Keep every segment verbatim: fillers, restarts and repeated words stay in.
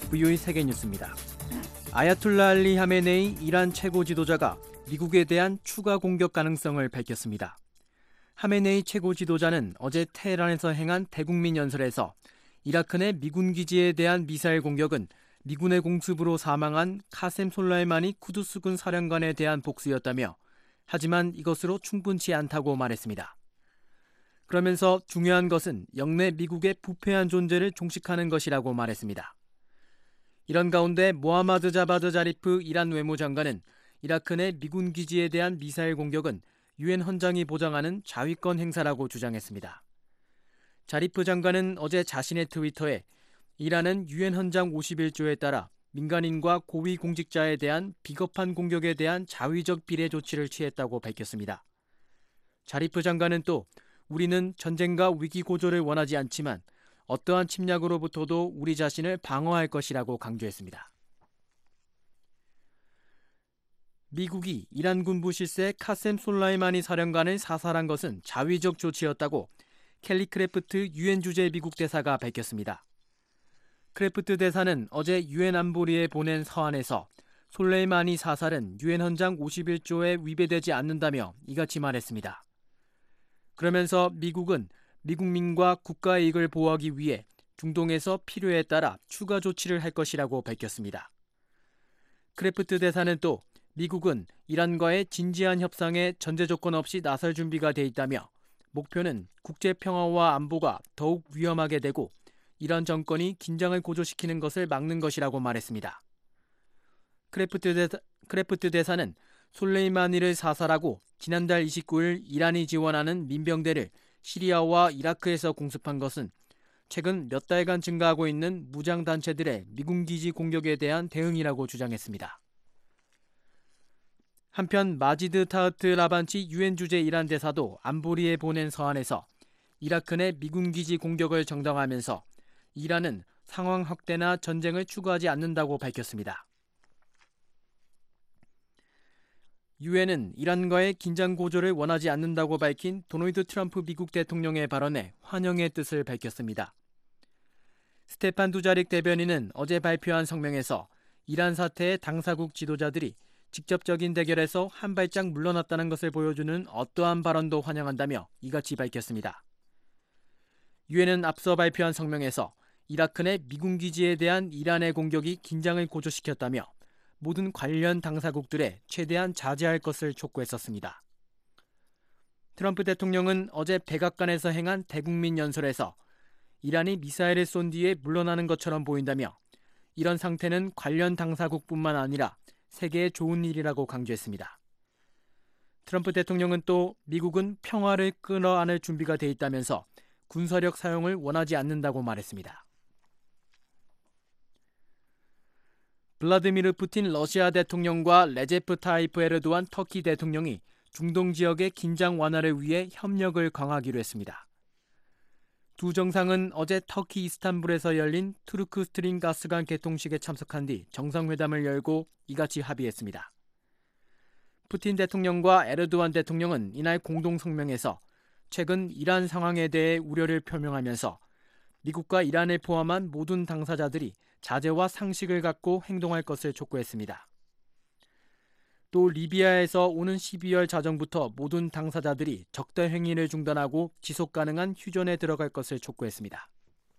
브이오이 세계뉴스입니다. 아야툴라 알리 하메네이 이란 최고 지도자가 미국에 대한 추가 공격 가능성을 밝혔습니다. 하메네이 최고 지도자는 어제 테헤란에서 행한 대국민 연설에서 이라크 내 미군 기지에 대한 미사일 공격은 미군의 공습으로 사망한 카셈 솔라이마니 쿠두스군 사령관에 대한 복수였다며 하지만 이것으로 충분치 않다고 말했습니다. 그러면서 중요한 것은 영내 미국의 부패한 존재를 종식하는 것이라고 말했습니다. 이런 가운데 모하마드 자바드 자리프 이란 외무장관은 이라크 내 미군 기지에 대한 미사일 공격은 유엔 헌장이 보장하는 자위권 행사라고 주장했습니다. 자리프 장관은 어제 자신의 트위터에 이란은 유엔 헌장 오십일 조에 따라 민간인과 고위 공직자에 대한 비겁한 공격에 대한 자위적 비례 조치를 취했다고 밝혔습니다. 자리프 장관은 또 우리는 전쟁과 위기 고조를 원하지 않지만 어떠한 침략으로부터도 우리 자신을 방어할 것이라고 강조했습니다. 미국이 이란 군부 실세 카셈 솔라이마니 사령관을 사살한 것은 자위적 조치였다고 켈리 크래프트 유엔 주재 미국 대사가 밝혔습니다. 크래프트 대사는 어제 유엔 안보리에 보낸 서한에서 솔레이마니 사살은 유엔 헌장 오십일 조에 위배되지 않는다며 이같이 말했습니다. 그러면서 미국은 미국민과 국가의 이익을 보호하기 위해 중동에서 필요에 따라 추가 조치를 할 것이라고 밝혔습니다. 크래프트 대사는 또 미국은 이란과의 진지한 협상에 전제 조건 없이 나설 준비가 돼 있다며 목표는 국제 평화와 안보가 더욱 위험하게 되고 이란 정권이 긴장을 고조시키는 것을 막는 것이라고 말했습니다. 크래프트, 대사, 크래프트 대사는 솔레이마니를 사살하고 지난달 이십구일 이란이 지원하는 민병대를 시리아와 이라크에서 공습한 것은 최근 몇 달간 증가하고 있는 무장단체들의 미군 기지 공격에 대한 대응이라고 주장했습니다. 한편 마지드 타흐트 라반치 유엔 주재 이란 대사도 안보리에 보낸 서한에서 이라크 내 미군 기지 공격을 정당화하면서 이란은 상황 확대나 전쟁을 추구하지 않는다고 밝혔습니다. 유엔은 이란과의 긴장 고조를 원하지 않는다고 밝힌 도널드 트럼프 미국 대통령의 발언에 환영의 뜻을 밝혔습니다. 스테판 두자릭 대변인은 어제 발표한 성명에서 이란 사태의 당사국 지도자들이 직접적인 대결에서 한 발짝 물러났다는 것을 보여주는 어떠한 발언도 환영한다며 이같이 밝혔습니다. 유엔은 앞서 발표한 성명에서 이라크 내 미군 기지에 대한 이란의 공격이 긴장을 고조시켰다며 모든 관련 당사국들에 최대한 자제할 것을 촉구했었습니다. 트럼프 대통령은 어제 백악관에서 행한 대국민 연설에서 이란이 미사일을 쏜 뒤에 물러나는 것처럼 보인다며 이런 상태는 관련 당사국뿐만 아니라 세계에 좋은 일이라고 강조했습니다. 트럼프 대통령은 또 미국은 평화를 끌어안을 준비가 돼 있다면서 군사력 사용을 원하지 않는다고 말했습니다. 블라디미르 푸틴 러시아 대통령과 레제프 타이프 에르도안 터키 대통령이 중동 지역의 긴장 완화를 위해 협력을 강화하기로 했습니다. 두 정상은 어제 터키 이스탄불에서 열린 투르크 스트림 가스관 개통식에 참석한 뒤 정상회담을 열고 이같이 합의했습니다. 푸틴 대통령과 에르도안 대통령은 이날 공동 성명에서 최근 이란 상황에 대해 우려를 표명하면서 미국과 이란을 포함한 모든 당사자들이 자제와 상식을 갖고 행동할 것을 촉구했습니다. 또 리비아에서 오는 십이월 자정부터 모든 당사자들이 적대 행위를 중단하고 지속 가능한 휴전에 들어갈 것을 촉구했습니다.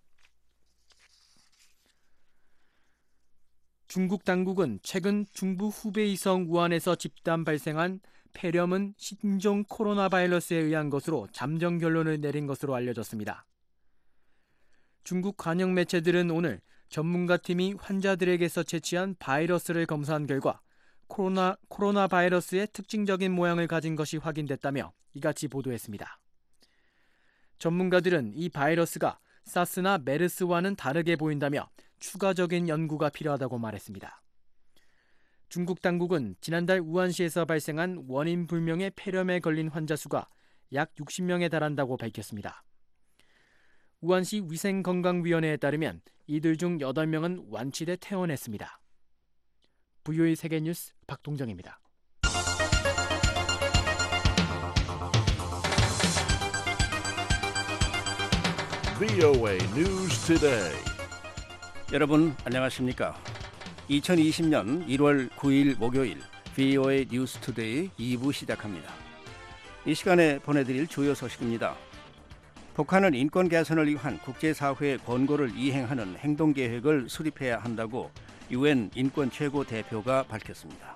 중국 당국은 최근 중부 후베이성 우한에서 집단 발생한 폐렴은 신종 코로나 바이러스에 의한 것으로 잠정 결론을 내린 것으로 알려졌습니다. 중국 관영 매체들은 오늘 전문가팀이 환자들에게서 채취한 바이러스를 검사한 결과 코로나, 코로나 바이러스의 특징적인 모양을 가진 것이 확인됐다며 이같이 보도했습니다. 전문가들은 이 바이러스가 사스나 메르스와는 다르게 보인다며 추가적인 연구가 필요하다고 말했습니다. 중국 당국은 지난달 우한시에서 발생한 원인 불명의 폐렴에 걸린 환자 수가 약 육십 명에 달한다고 밝혔습니다. 우한시 위생건강위원회에 따르면 이들 중 여덟 명은 완치돼 퇴원했습니다. 브이오이 세계뉴스 박동정입니다. 브이오에이 News Today. 여러분 안녕하십니까? 이천이십 년 일월 구일 목요일 브이오에이 뉴스투데이 이 부 시작합니다. 이 시간에 보내드릴 주요 소식입니다. 북한은 인권 개선을 위한 국제사회의 권고를 이행하는 행동계획을 수립해야 한다고 유엔 인권 최고 대표가 밝혔습니다.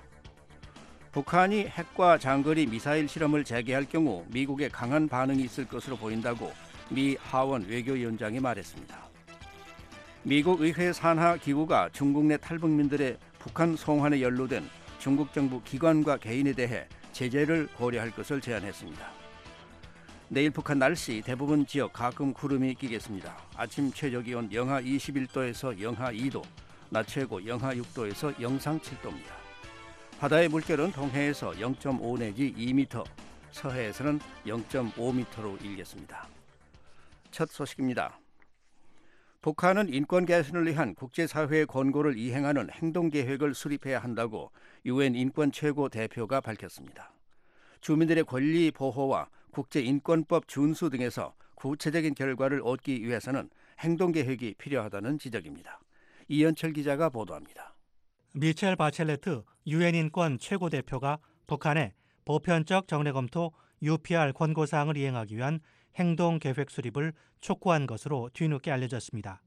북한이 핵과 장거리 미사일 실험을 재개할 경우 미국의 강한 반응이 있을 것으로 보인다고 미 하원 외교위원장이 말했습니다. 미국 의회 산하 기구가 중국 내 탈북민들의 북한 송환에 연루된 중국 정부 기관과 개인에 대해 제재를 고려할 것을 제안했습니다. 내일 북한 날씨 대부분 지역 가끔 구름이 끼겠습니다. 아침 최저기온 영하 이십일 도에서 영하 이 도, 낮 최고 영하 육 도에서 영상 칠 도입니다. 바다의 물결은 동해에서 영 점 오 내지 이 미터, 서해에서는 영 점 오 미터로 일겠습니다. 첫 소식입니다. 북한은 인권 개선을 위한 국제사회의 권고를 이행하는 행동계획을 수립해야 한다고 유엔 인권 최고 대표가 밝혔습니다. 주민들의 권리 보호와 국제인권법 준수 등에서 구체적인 결과를 얻기 위해서는 행동계획이 필요하다는 지적입니다. 이현철 기자가 보도합니다. 미첼 바첼레트 유엔 인권 최고대표가 북한의 보편적 정례검토 유피알 권고사항을 이행하기 위한 행동계획 수립을 촉구한 것으로 뒤늦게 알려졌습니다.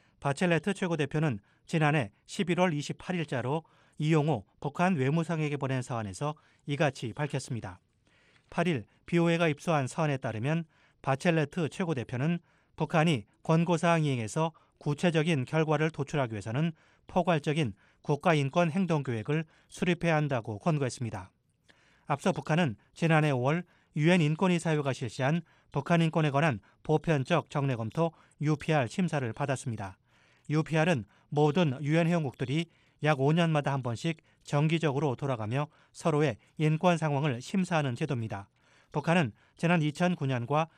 바첼레트 최고대표는 지난해 십일월 이십팔일자로 이용호 북한 외무상에게 보낸 서한에서 이같이 밝혔습니다. 팔일 브이오에이가 입수한 서한에 따르면 바첼레트 최고대표는 북한이 권고사항 이행에서 구체적인 결과를 도출하기 위해서는 포괄적인 국가인권 행동계획을 수립해야 한다고 권고했습니다. 앞서 북한은 지난해 오월 유엔 인권이사회가 실시한 북한 인권에 관한 보편적 정례검토 유피알 심사를 받았습니다. 유피알은 모든 유엔 회원국들이 약 오 년마다 한 번씩 정기적으로 돌아가며 서로의 인권 상황을 심사하는 제도입니다. 북한은 지난 이천구년과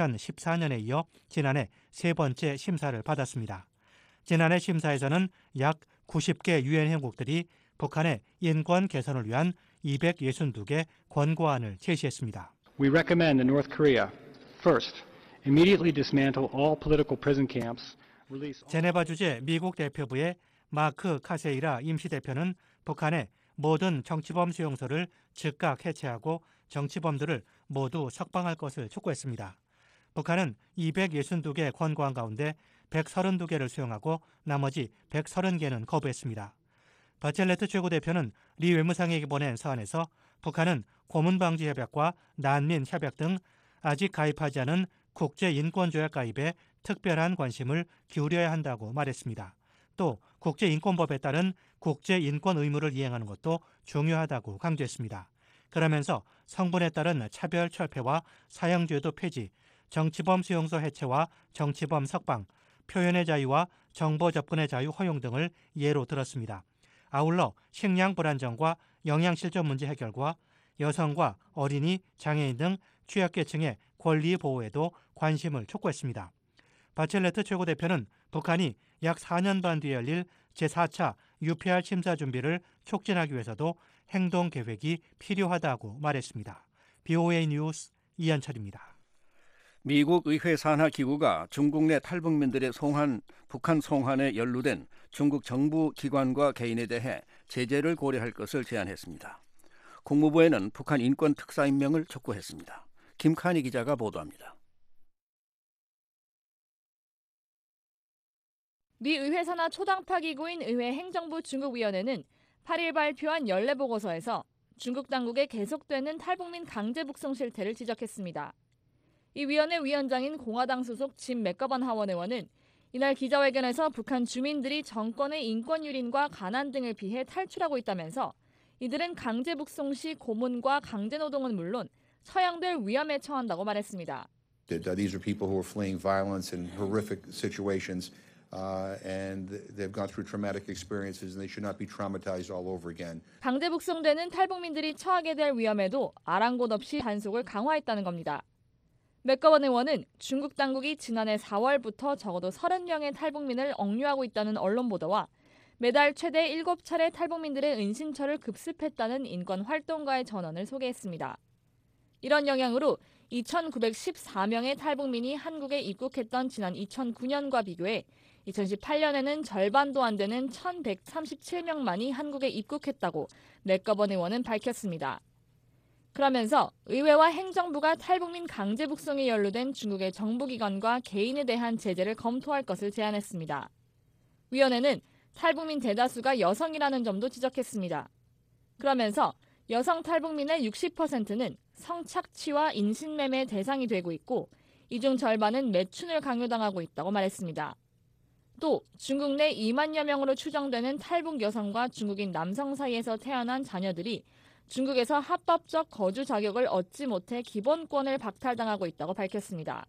이천십사년에 이어 지난해 세 번째 심사를 받았습니다. 지난해 심사에서는 약 구십 개 유엔 회원국들이 북한의 인권 개선을 위한 이백육십이 개 권고안을 제시했습니다. We recommend that North Korea first immediately dismantle all political prison camps. 제네바 주재 미국 대표부의 마크 카세이라 임시대표는 북한의 모든 정치범 수용소를 즉각 해체하고 정치범들을 모두 석방할 것을 촉구했습니다. 북한은 이백육십이 개 권고안 가운데 백삼십이 개를 수용하고 나머지 백삼십 개는 거부했습니다. 바첼레트 최고대표는 리 외무상에게 보낸 서한에서 북한은 고문방지협약과 난민협약 등 아직 가입하지 않은 국제인권조약 가입에 특별한 관심을 기울여야 한다고 말했습니다. 또 국제인권법에 따른 국제인권 의무를 이행하는 것도 중요하다고 강조했습니다. 그러면서 성분에 따른 차별 철폐와 사형제도 폐지, 정치범 수용소 해체와 정치범 석방, 표현의 자유와 정보 접근의 자유 허용 등을 예로 들었습니다. 아울러 식량 불안정과 영양실조 문제 해결과 여성과 어린이, 장애인 등 취약계층의 권리 보호에도 관심을 촉구했습니다. 바첼레트 최고대표는 북한이 약 사 년 반 뒤에 열릴 제사 차 유피알 심사 준비를 촉진하기 위해서도 행동계획이 필요하다고 말했습니다. 브이오에이 뉴스 이현철입니다. 미국 의회 산하 기구가 중국 내 탈북민들의 송환, 북한 송환에 연루된 중국 정부 기관과 개인에 대해 제재를 고려할 것을 제안했습니다. 국무부에는 북한 인권 특사 임명을 촉구했습니다. 김칸희 기자가 보도합니다. 미 의회 산하 초당파 기구인 의회 행정부 중국위원회는 팔일 발표한 연례 보고서에서 중국 당국의 계속되는 탈북민 강제 북송 실태를 지적했습니다. 이 위원회 위원장인 공화당 소속 짐 맥거번 하원 의원은 이날 기자회견에서 북한 주민들이 정권의 인권 유린과 가난 등을 피해 탈출하고 있다면서 이들은 강제 북송 시 고문과 강제 노동은 물론 처형될 위험에 처한다고 말했습니다. These are people who are fleeing violence and horrific situations. Uh, and they've gone through traumatic experiences and they should not be traumatized all over again. 강제 북송되는 탈북민들이 처하게 될 위험에도 아랑곳 없이 단속을 강화했다는 겁니다. 맥거번 의원은 중국 당국이 지난해 사월부터 적어도 서른 명의 탈북민을 억류하고 있다는 언론 보도와 매달 최대 일곱 차례 탈북민들의 은신처를 급습했다는 인권 활동가의 전언을 소개했습니다. 이런 영향으로 이천구백십사 명의 탈북민이 한국에 입국했던 지난 이천구 년과 비교해 이천십팔 년에는 절반도 안 되는 천백삼십칠 명만이 한국에 입국했다고 맥거번 의원은 밝혔습니다. 그러면서 의회와 행정부가 탈북민 강제 북송에 연루된 중국의 정부기관과 개인에 대한 제재를 검토할 것을 제안했습니다. 위원회는 탈북민 대다수가 여성이라는 점도 지적했습니다. 그러면서 여성 탈북민의 육십 퍼센트는 성착취와 인신매매 대상이 되고 있고 이 중 절반은 매춘을 강요당하고 있다고 말했습니다. 또 중국 내 이만여 명으로 추정되는 탈북 여성과 중국인 남성 사이에서 태어난 자녀들이 중국에서 합법적 거주 자격을 얻지 못해 기본권을 박탈당하고 있다고 밝혔습니다.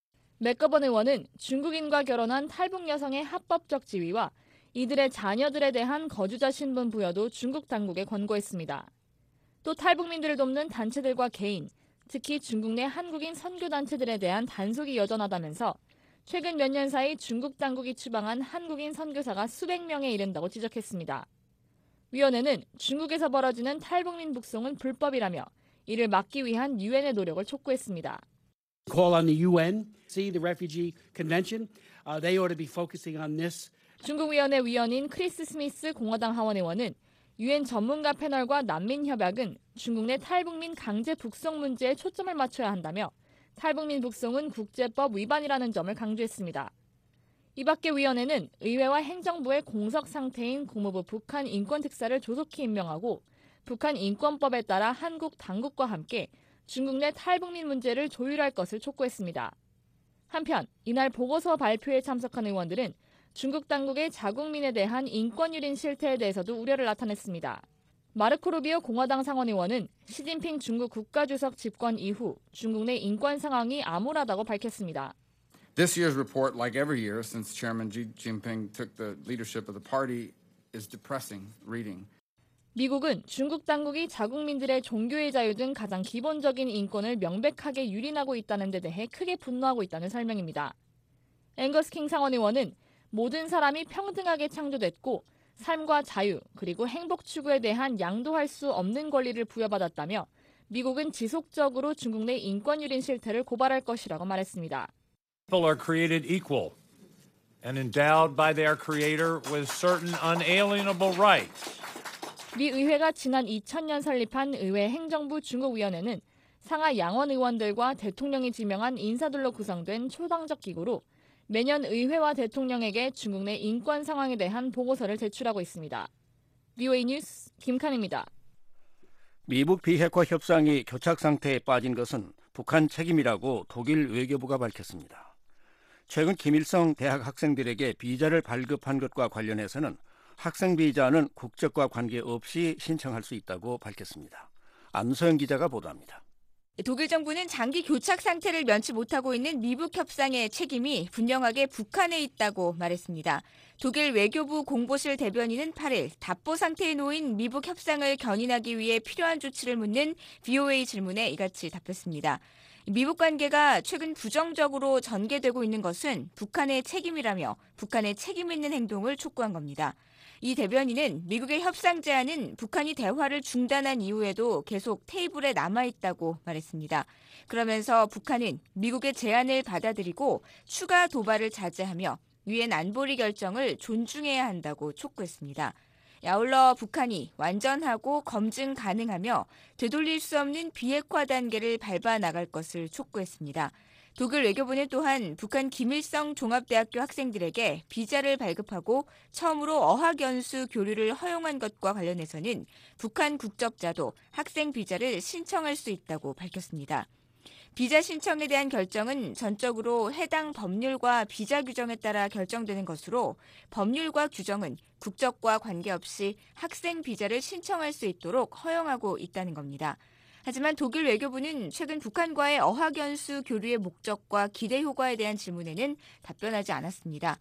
맥거번 의원은 중국인과 결혼한 탈북 여성의 합법적 지위와 이들의 자녀들에 대한 거주자 신분 부여도 중국 당국에 권고했습니다. 또 탈북민들을 돕는 단체들과 개인, 특히 중국 내 한국인 선교단체들에 대한 단속이 여전하다면서 최근 몇 년 사이 중국 당국이 추방한 한국인 선교사가 수백 명에 이른다고 지적했습니다. 위원회는 중국에서 벌어지는 탈북민 북송은 불법이라며 이를 막기 위한 유엔의 노력을 촉구했습니다. Call on the U N, see the Refugee Convention. Uh, they ought to be focusing on this. 중국 위원회 위원인 크리스 스미스 공화당 하원 의원은 유엔 전문가 패널과 난민협약은 중국 내 탈북민 강제 북송 문제에 초점을 맞춰야 한다며 탈북민 북송은 국제법 위반이라는 점을 강조했습니다. 이 밖에 위원회는 의회와 행정부의 공석 상태인 국무부 북한 인권특사를 조속히 임명하고 북한 인권법에 따라 한국 당국과 함께 중국 내 탈북민 문제를 조율할 것을 촉구했습니다. 한편 이날 보고서 발표에 참석한 의원들은 중국 당국의 자국민에 대한 인권 유린 실태에 대해서도 우려를 나타냈습니다. 마르코 루비오 공화당 상원의원은 시진핑 중국 국가주석 집권 이후 중국 내 인권 상황이 암울하다고 밝혔습니다. This year's report, like every year since Chairman Xi Jinping took the leadership of the party, is depressing reading. 미국은 중국 당국이 자국민들의 종교의 자유 등 가장 기본적인 인권을 명백하게 유린하고 있다는 데 대해 크게 분노하고 있다는 설명입니다. 앵거스 킹 상원의원은 모든 사람이 평등하게 창조됐고 삶과 자유 그리고 행복 추구에 대한 양도할 수 없는 권리를 부여받았다며 미국은 지속적으로 중국 내 인권 유린 실태를 고발할 것이라고 말했습니다. People are created equal and endowed by their creator with certain unalienable rights. 미 의회가 지난 이천 년 설립한 의회 행정부 중국위원회는 상하 양원 의원들과 대통령이 지명한 인사들로 구성된 초당적 기구로 매년 의회와 대통령에게 중국 내 인권 상황에 대한 보고서를 제출하고 있습니다. 브이오에이 뉴스 김칸입니다. 미북 비핵화 협상이 교착 상태에 빠진 것은 북한 책임이라고 독일 외교부가 밝혔습니다. 최근 김일성 대학 학생들에게 비자를 발급한 것과 관련해서는 학생 비자는 국적과 관계없이 신청할 수 있다고 밝혔습니다. 안소영 기자가 보도합니다. 독일 정부는 장기 교착 상태를 면치 못하고 있는 미북 협상의 책임이 분명하게 북한에 있다고 말했습니다. 독일 외교부 공보실 대변인은 팔 일 답보 상태에 놓인 미북 협상을 견인하기 위해 필요한 조치를 묻는 브이오에이 질문에 이같이 답했습니다. 미북 관계가 최근 부정적으로 전개되고 있는 것은 북한의 책임이라며 북한의 책임 있는 행동을 촉구한 겁니다. 이 대변인은 미국의 협상 제안은 북한이 대화를 중단한 이후에도 계속 테이블에 남아있다고 말했습니다. 그러면서 북한은 미국의 제안을 받아들이고 추가 도발을 자제하며 유엔 안보리 결정을 존중해야 한다고 촉구했습니다. 아울러 북한이 완전하고 검증 가능하며 되돌릴 수 없는 비핵화 단계를 밟아 나갈 것을 촉구했습니다. 독일 외교부는 또한 북한 김일성 종합대학교 학생들에게 비자를 발급하고 처음으로 어학연수 교류를 허용한 것과 관련해서는 북한 국적자도 학생 비자를 신청할 수 있다고 밝혔습니다. 비자 신청에 대한 결정은 전적으로 해당 법률과 비자 규정에 따라 결정되는 것으로 법률과 규정은 국적과 관계없이 학생 비자를 신청할 수 있도록 허용하고 있다는 겁니다. 하지만 독일 외교부는 최근 북한과의 어학연수 교류의 목적과 기대 효과에 대한 질문에는 답변하지 않았습니다.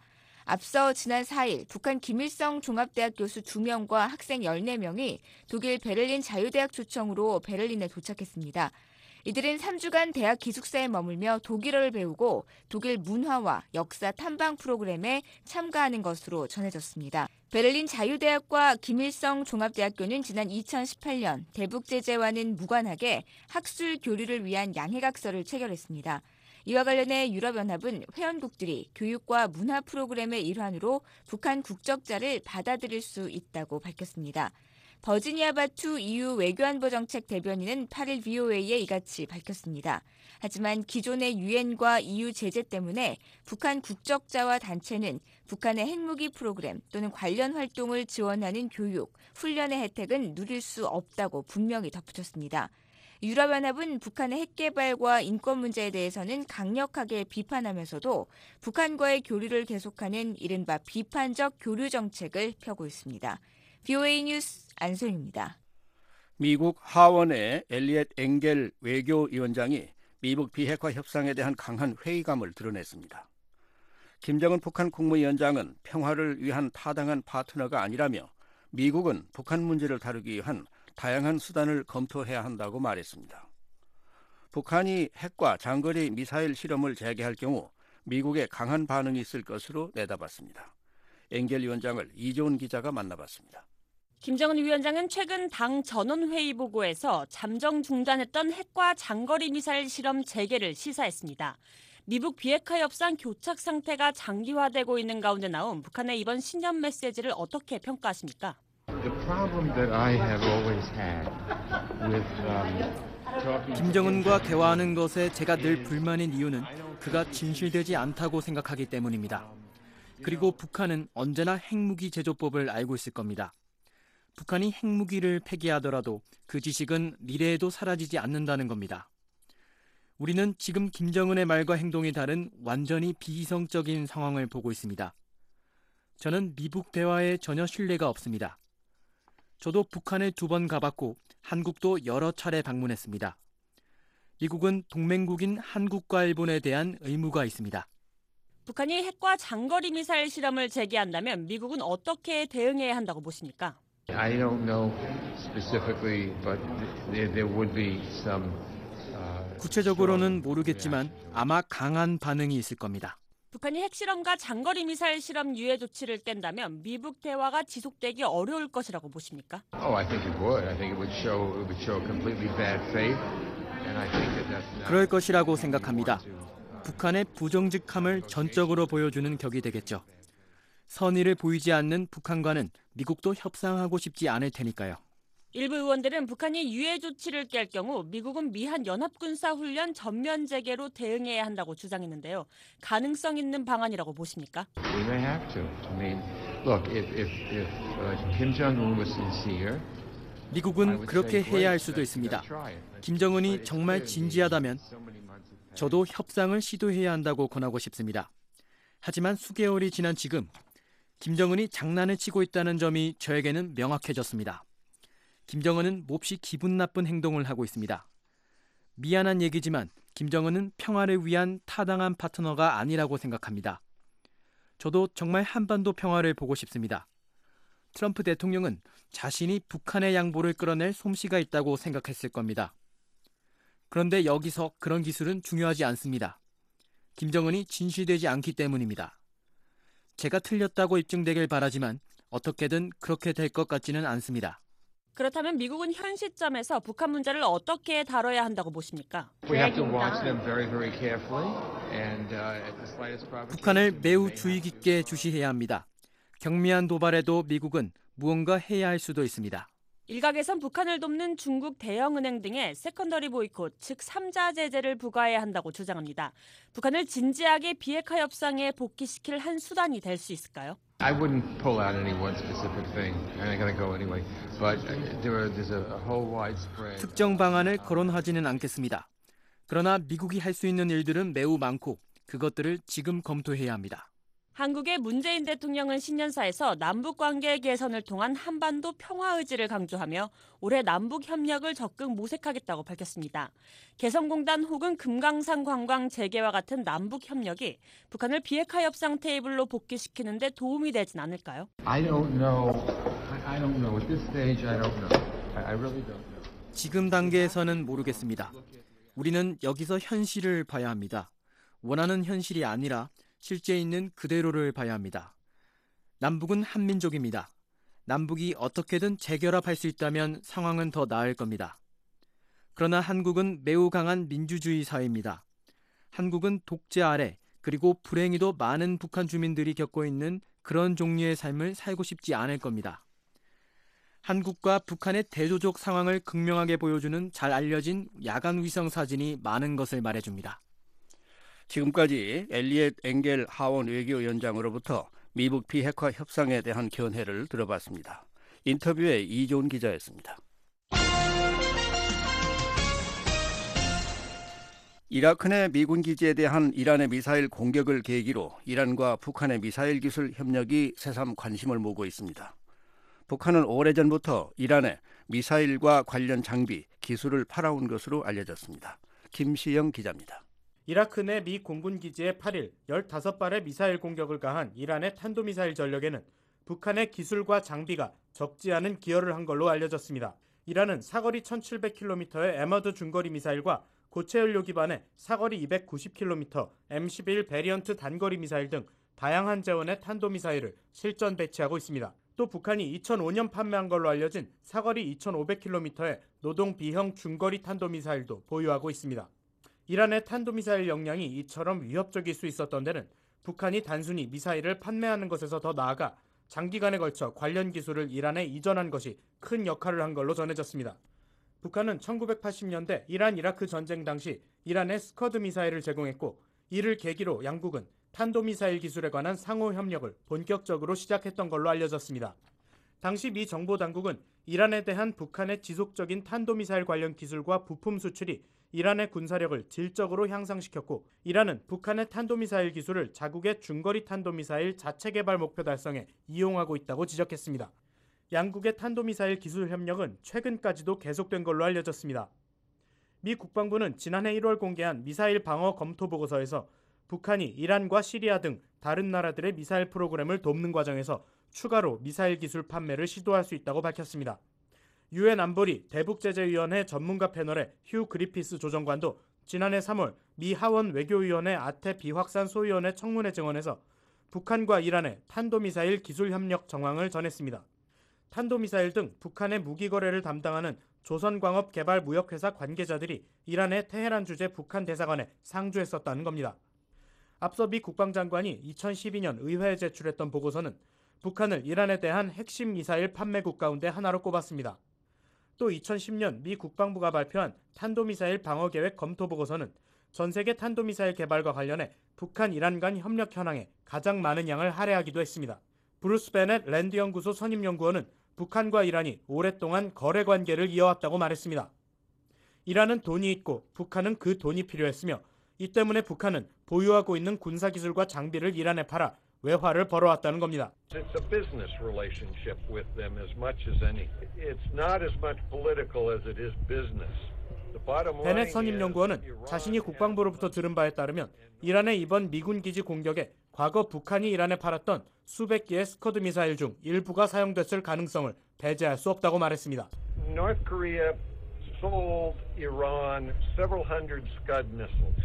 앞서 지난 사 일 북한 김일성 종합대학 교수 두 명과 학생 열네 명이 독일 베를린 자유대학 초청으로 베를린에 도착했습니다. 이들은 삼 주간 대학 기숙사에 머물며 독일어를 배우고 독일 문화와 역사 탐방 프로그램에 참가하는 것으로 전해졌습니다. 베를린 자유대학과 김일성 종합대학교는 지난 이천십팔 년 대북 제재와는 무관하게 학술 교류를 위한 양해각서를 체결했습니다. 이와 관련해 유럽연합은 회원국들이 교육과 문화 프로그램의 일환으로 북한 국적자를 받아들일 수 있다고 밝혔습니다. 버지니아 바투 이유 외교안보 정책 대변인은 팔 일 브이오에이에 이같이 밝혔습니다. 하지만 기존의 유엔과 이유 제재 때문에 북한 국적자와 단체는 북한의 핵무기 프로그램 또는 관련 활동을 지원하는 교육, 훈련의 혜택은 누릴 수 없다고 분명히 덧붙였습니다. 유럽연합은 북한의 핵개발과 인권 문제에 대해서는 강력하게 비판하면서도 북한과의 교류를 계속하는 이른바 비판적 교류 정책을 펴고 있습니다. 브이오에이 뉴스 안소희입니다. 미국 하원의 엘리엇 엥겔 외교위원장이 미북 비핵화 협상에 대한 강한 회의감을 드러냈습니다. 김정은 북한 국무위원장은 평화를 위한 타당한 파트너가 아니라며 미국은 북한 문제를 다루기 위한 다양한 수단을 검토해야 한다고 말했습니다. 북한이 핵과 장거리 미사일 실험을 재개할 경우 미국의 강한 반응이 있을 것으로 내다봤습니다. 엥겔 위원장을 이조은 기자가 만나봤습니다. 김정은 위원장은 최근 당 전원회의 보고에서 잠정 중단했던 핵과 장거리 미사일 실험 재개를 시사했습니다. 미북 비핵화 협상 교착 상태가 장기화되고 있는 가운데 나온 북한의 이번 신년 메시지를 어떻게 평가하십니까? 김정은과 대화하는 것에 제가 늘 불만인 이유는 그가 진실되지 않다고 생각하기 때문입니다. 그리고 북한은 언제나 핵무기 제조법을 알고 있을 겁니다. 북한이 핵무기를 폐기하더라도 그 지식은 미래에도 사라지지 않는다는 겁니다. 우리는 지금 김정은의 말과 행동이 다른 완전히 비이성적인 상황을 보고 있습니다. 저는 미북 대화에 전혀 신뢰가 없습니다. 저도 북한에 두 번 가봤고 한국도 여러 차례 방문했습니다. 미국은 동맹국인 한국과 일본에 대한 의무가 있습니다. 북한이 핵과 장거리 미사일 실험을 재개한다면 미국은 어떻게 대응해야 한다고 보십니까? I don't know specifically, but there, there would be some. 구체적으로는 모르겠지만 아마 강한 반응이 있을 겁니다. 북한이 핵실험과 장거리 미사일 실험 유예 조치를 뗀다면 미북 대화가 지속되기 어려울 것이라고 보십니까? Oh, I think it would. I think it would show it would show completely bad faith, and I think that that's not. 그럴 것이라고 생각합니다. 북한의 부정직함을 전적으로 보여주는 격이 되겠죠. 선의를 보이지 않는 북한과는 미국도 협상하고 싶지 않을 테니까요. 일부 의원들은 북한이 유예 조치를 깰 경우 미국은 미한 연합군사훈련 전면 재개로 대응해야 한다고 주장했는데요. 가능성 있는 방안이라고 보십니까? We may have to. I mean, look, if if if uh, Kim Jong-un was sincere, 미국은 그렇게 해야 할 수도 있습니다. 김정은이 정말 진지하다면 저도 협상을 시도해야 한다고 권하고 싶습니다. 하지만 수개월이 지난 지금 김정은이 장난을 치고 있다는 점이 저에게는 명확해졌습니다. 김정은은 몹시 기분 나쁜 행동을 하고 있습니다. 미안한 얘기지만 김정은은 평화를 위한 타당한 파트너가 아니라고 생각합니다. 저도 정말 한반도 평화를 보고 싶습니다. 트럼프 대통령은 자신이 북한의 양보를 끌어낼 솜씨가 있다고 생각했을 겁니다. 그런데 여기서 그런 기술은 중요하지 않습니다. 김정은이 진실되지 않기 때문입니다. 제가 틀렸다고 입증되길 바라지만 어떻게든 그렇게 될 것 같지는 않습니다. 그렇다면 미국은 현 시점에서 북한 문제를 어떻게 다뤄야 한다고 보십니까? we have to watch them very, very carefully, and uh, at the slightest provocation. 북한을 매우 주의 깊게 주시해야 합니다. 경미한 도발에도 미국은 무언가 해야 할 수도 있습니다. 일각에선 북한을 돕는 중국 대형은행 등의 세컨더리 보이콧, 즉 삼자 제재를 부과해야 한다고 주장합니다. 북한을 진지하게 비핵화 협상에 복귀시킬 한 수단이 될 수 있을까요? I wouldn't pull out any one specific thing, and I gotta go anyway. But there are, there's a whole widespread. 특정 방안을 거론하지는 않겠습니다. 그러나 미국이 할 수 있는 일들은 매우 많고 그것들을 지금 검토해야 합니다. 한국의 문재인 대통령은 신년사에서 남북관계 개선을 통한 한반도 평화 의지를 강조하며 올해 남북 협력을 적극 모색하겠다고 밝혔습니다. 개성공단 혹은 금강산 관광 재개와 같은 남북 협력이 북한을 비핵화 협상 테이블로 복귀시키는 데 도움이 되진 않을까요? I don't know. I don't know. At this stage, I don't know. I, I really don't know. 지금 단계에서는 모르겠습니다. 우리는 여기서 현실을 봐야 합니다. 원하는 현실이 아니라 실제 있는 그대로를 봐야 합니다. 남북은 한민족입니다. 남북이 어떻게든 재결합할 수 있다면 상황은 더 나을 겁니다. 그러나 한국은 매우 강한 민주주의 사회입니다. 한국은 독재 아래 그리고 불행히도 많은 북한 주민들이 겪고 있는 그런 종류의 삶을 살고 싶지 않을 겁니다. 한국과 북한의 대조적 상황을 극명하게 보여주는 잘 알려진 야간 위성 사진이 많은 것을 말해줍니다. 지금까지 엘리엇 엥겔 하원 외교위원장으로부터 미북 비핵화 협상에 대한 견해를 들어봤습니다. 인터뷰에 이조은 기자였습니다. 이라크 내 미군 기지에 대한 이란의 미사일 공격을 계기로 이란과 북한의 미사일 기술 협력이 새삼 관심을 모으고 있습니다. 북한은 오래전부터 이란에 미사일과 관련 장비, 기술을 팔아온 것으로 알려졌습니다. 김시영 기자입니다. 이라크 내 미 공군 기지에 팔 일 열다섯 발의 미사일 공격을 가한 이란의 탄도미사일 전력에는 북한의 기술과 장비가 적지 않은 기여를 한 걸로 알려졌습니다. 이란은 사거리 천칠백 킬로미터의 에머드 중거리 미사일과 고체 연료 기반의 사거리 이백구십 킬로미터 엠 십일 베리언트 단거리 미사일 등 다양한 재원의 탄도미사일을 실전 배치하고 있습니다. 또 북한이 이천오 년 판매한 걸로 알려진 사거리 이천오백 킬로미터의 노동 B형 중거리 탄도미사일도 보유하고 있습니다. 이란의 탄도미사일 역량이 이처럼 위협적일 수 있었던 데는 북한이 단순히 미사일을 판매하는 것에서 더 나아가 장기간에 걸쳐 관련 기술을 이란에 이전한 것이 큰 역할을 한 걸로 전해졌습니다. 북한은 천구백팔십 년대 이란 이라크 전쟁 당시 이란에 스커드 미사일을 제공했고 이를 계기로 양국은 탄도미사일 기술에 관한 상호 협력을 본격적으로 시작했던 걸로 알려졌습니다. 당시 미 정보당국은 이란에 대한 북한의 지속적인 탄도미사일 관련 기술과 부품 수출이 이란의 군사력을 질적으로 향상시켰고 이란은 북한의 탄도미사일 기술을 자국의 중거리 탄도미사일 자체 개발 목표 달성에 이용하고 있다고 지적했습니다. 양국의 탄도미사일 기술 협력은 최근까지도 계속된 걸로 알려졌습니다. 미 국방부는 지난해 일월 공개한 미사일 방어 검토 보고서에서 북한이 이란과 시리아 등 다른 나라들의 미사일 프로그램을 돕는 과정에서 추가로 미사일 기술 판매를 시도할 수 있다고 밝혔습니다. 유엔 안보리 대북제재위원회 전문가 패널의 휴 그리피스 조정관도 지난해 삼월 미 하원 외교위원회 아태 비확산 소위원회 청문회 증언에서 북한과 이란의 탄도미사일 기술 협력 정황을 전했습니다. 탄도미사일 등 북한의 무기 거래를 담당하는 조선광업개발무역회사 관계자들이 이란의 테헤란 주재 북한 대사관에 상주했었다는 겁니다. 앞서 미 국방장관이 이천십이 년 의회에 제출했던 보고서는 북한을 이란에 대한 핵심 미사일 판매국 가운데 하나로 꼽았습니다. 또 이천십 년 미 국방부가 발표한 탄도미사일 방어계획 검토 보고서는 전 세계 탄도미사일 개발과 관련해 북한, 이란 간 협력 현황에 가장 많은 양을 할애하기도 했습니다. 브루스 베넷 랜드연구소 선임연구원은 북한과 이란이 오랫동안 거래 관계를 이어왔다고 말했습니다. 이란은 돈이 있고 북한은 그 돈이 필요했으며 이 때문에 북한은 보유하고 있는 군사기술과 장비를 이란에 팔아 외화를 벌어왔다는 겁니다. It's a business relationship with them as much as any. It's not as much political as it is business. 베넷 선임연구원은 자신이 국방부로부터 들은 바에 따르면 이란의 이번 미군 기지 공격에 과거 북한이 이란에 팔았던 수백 개의 스커드 미사일 중 일부가 사용됐을 가능성을 배제할 수 없다고 말했습니다. North Korea sold Iran several hundred Scud missiles.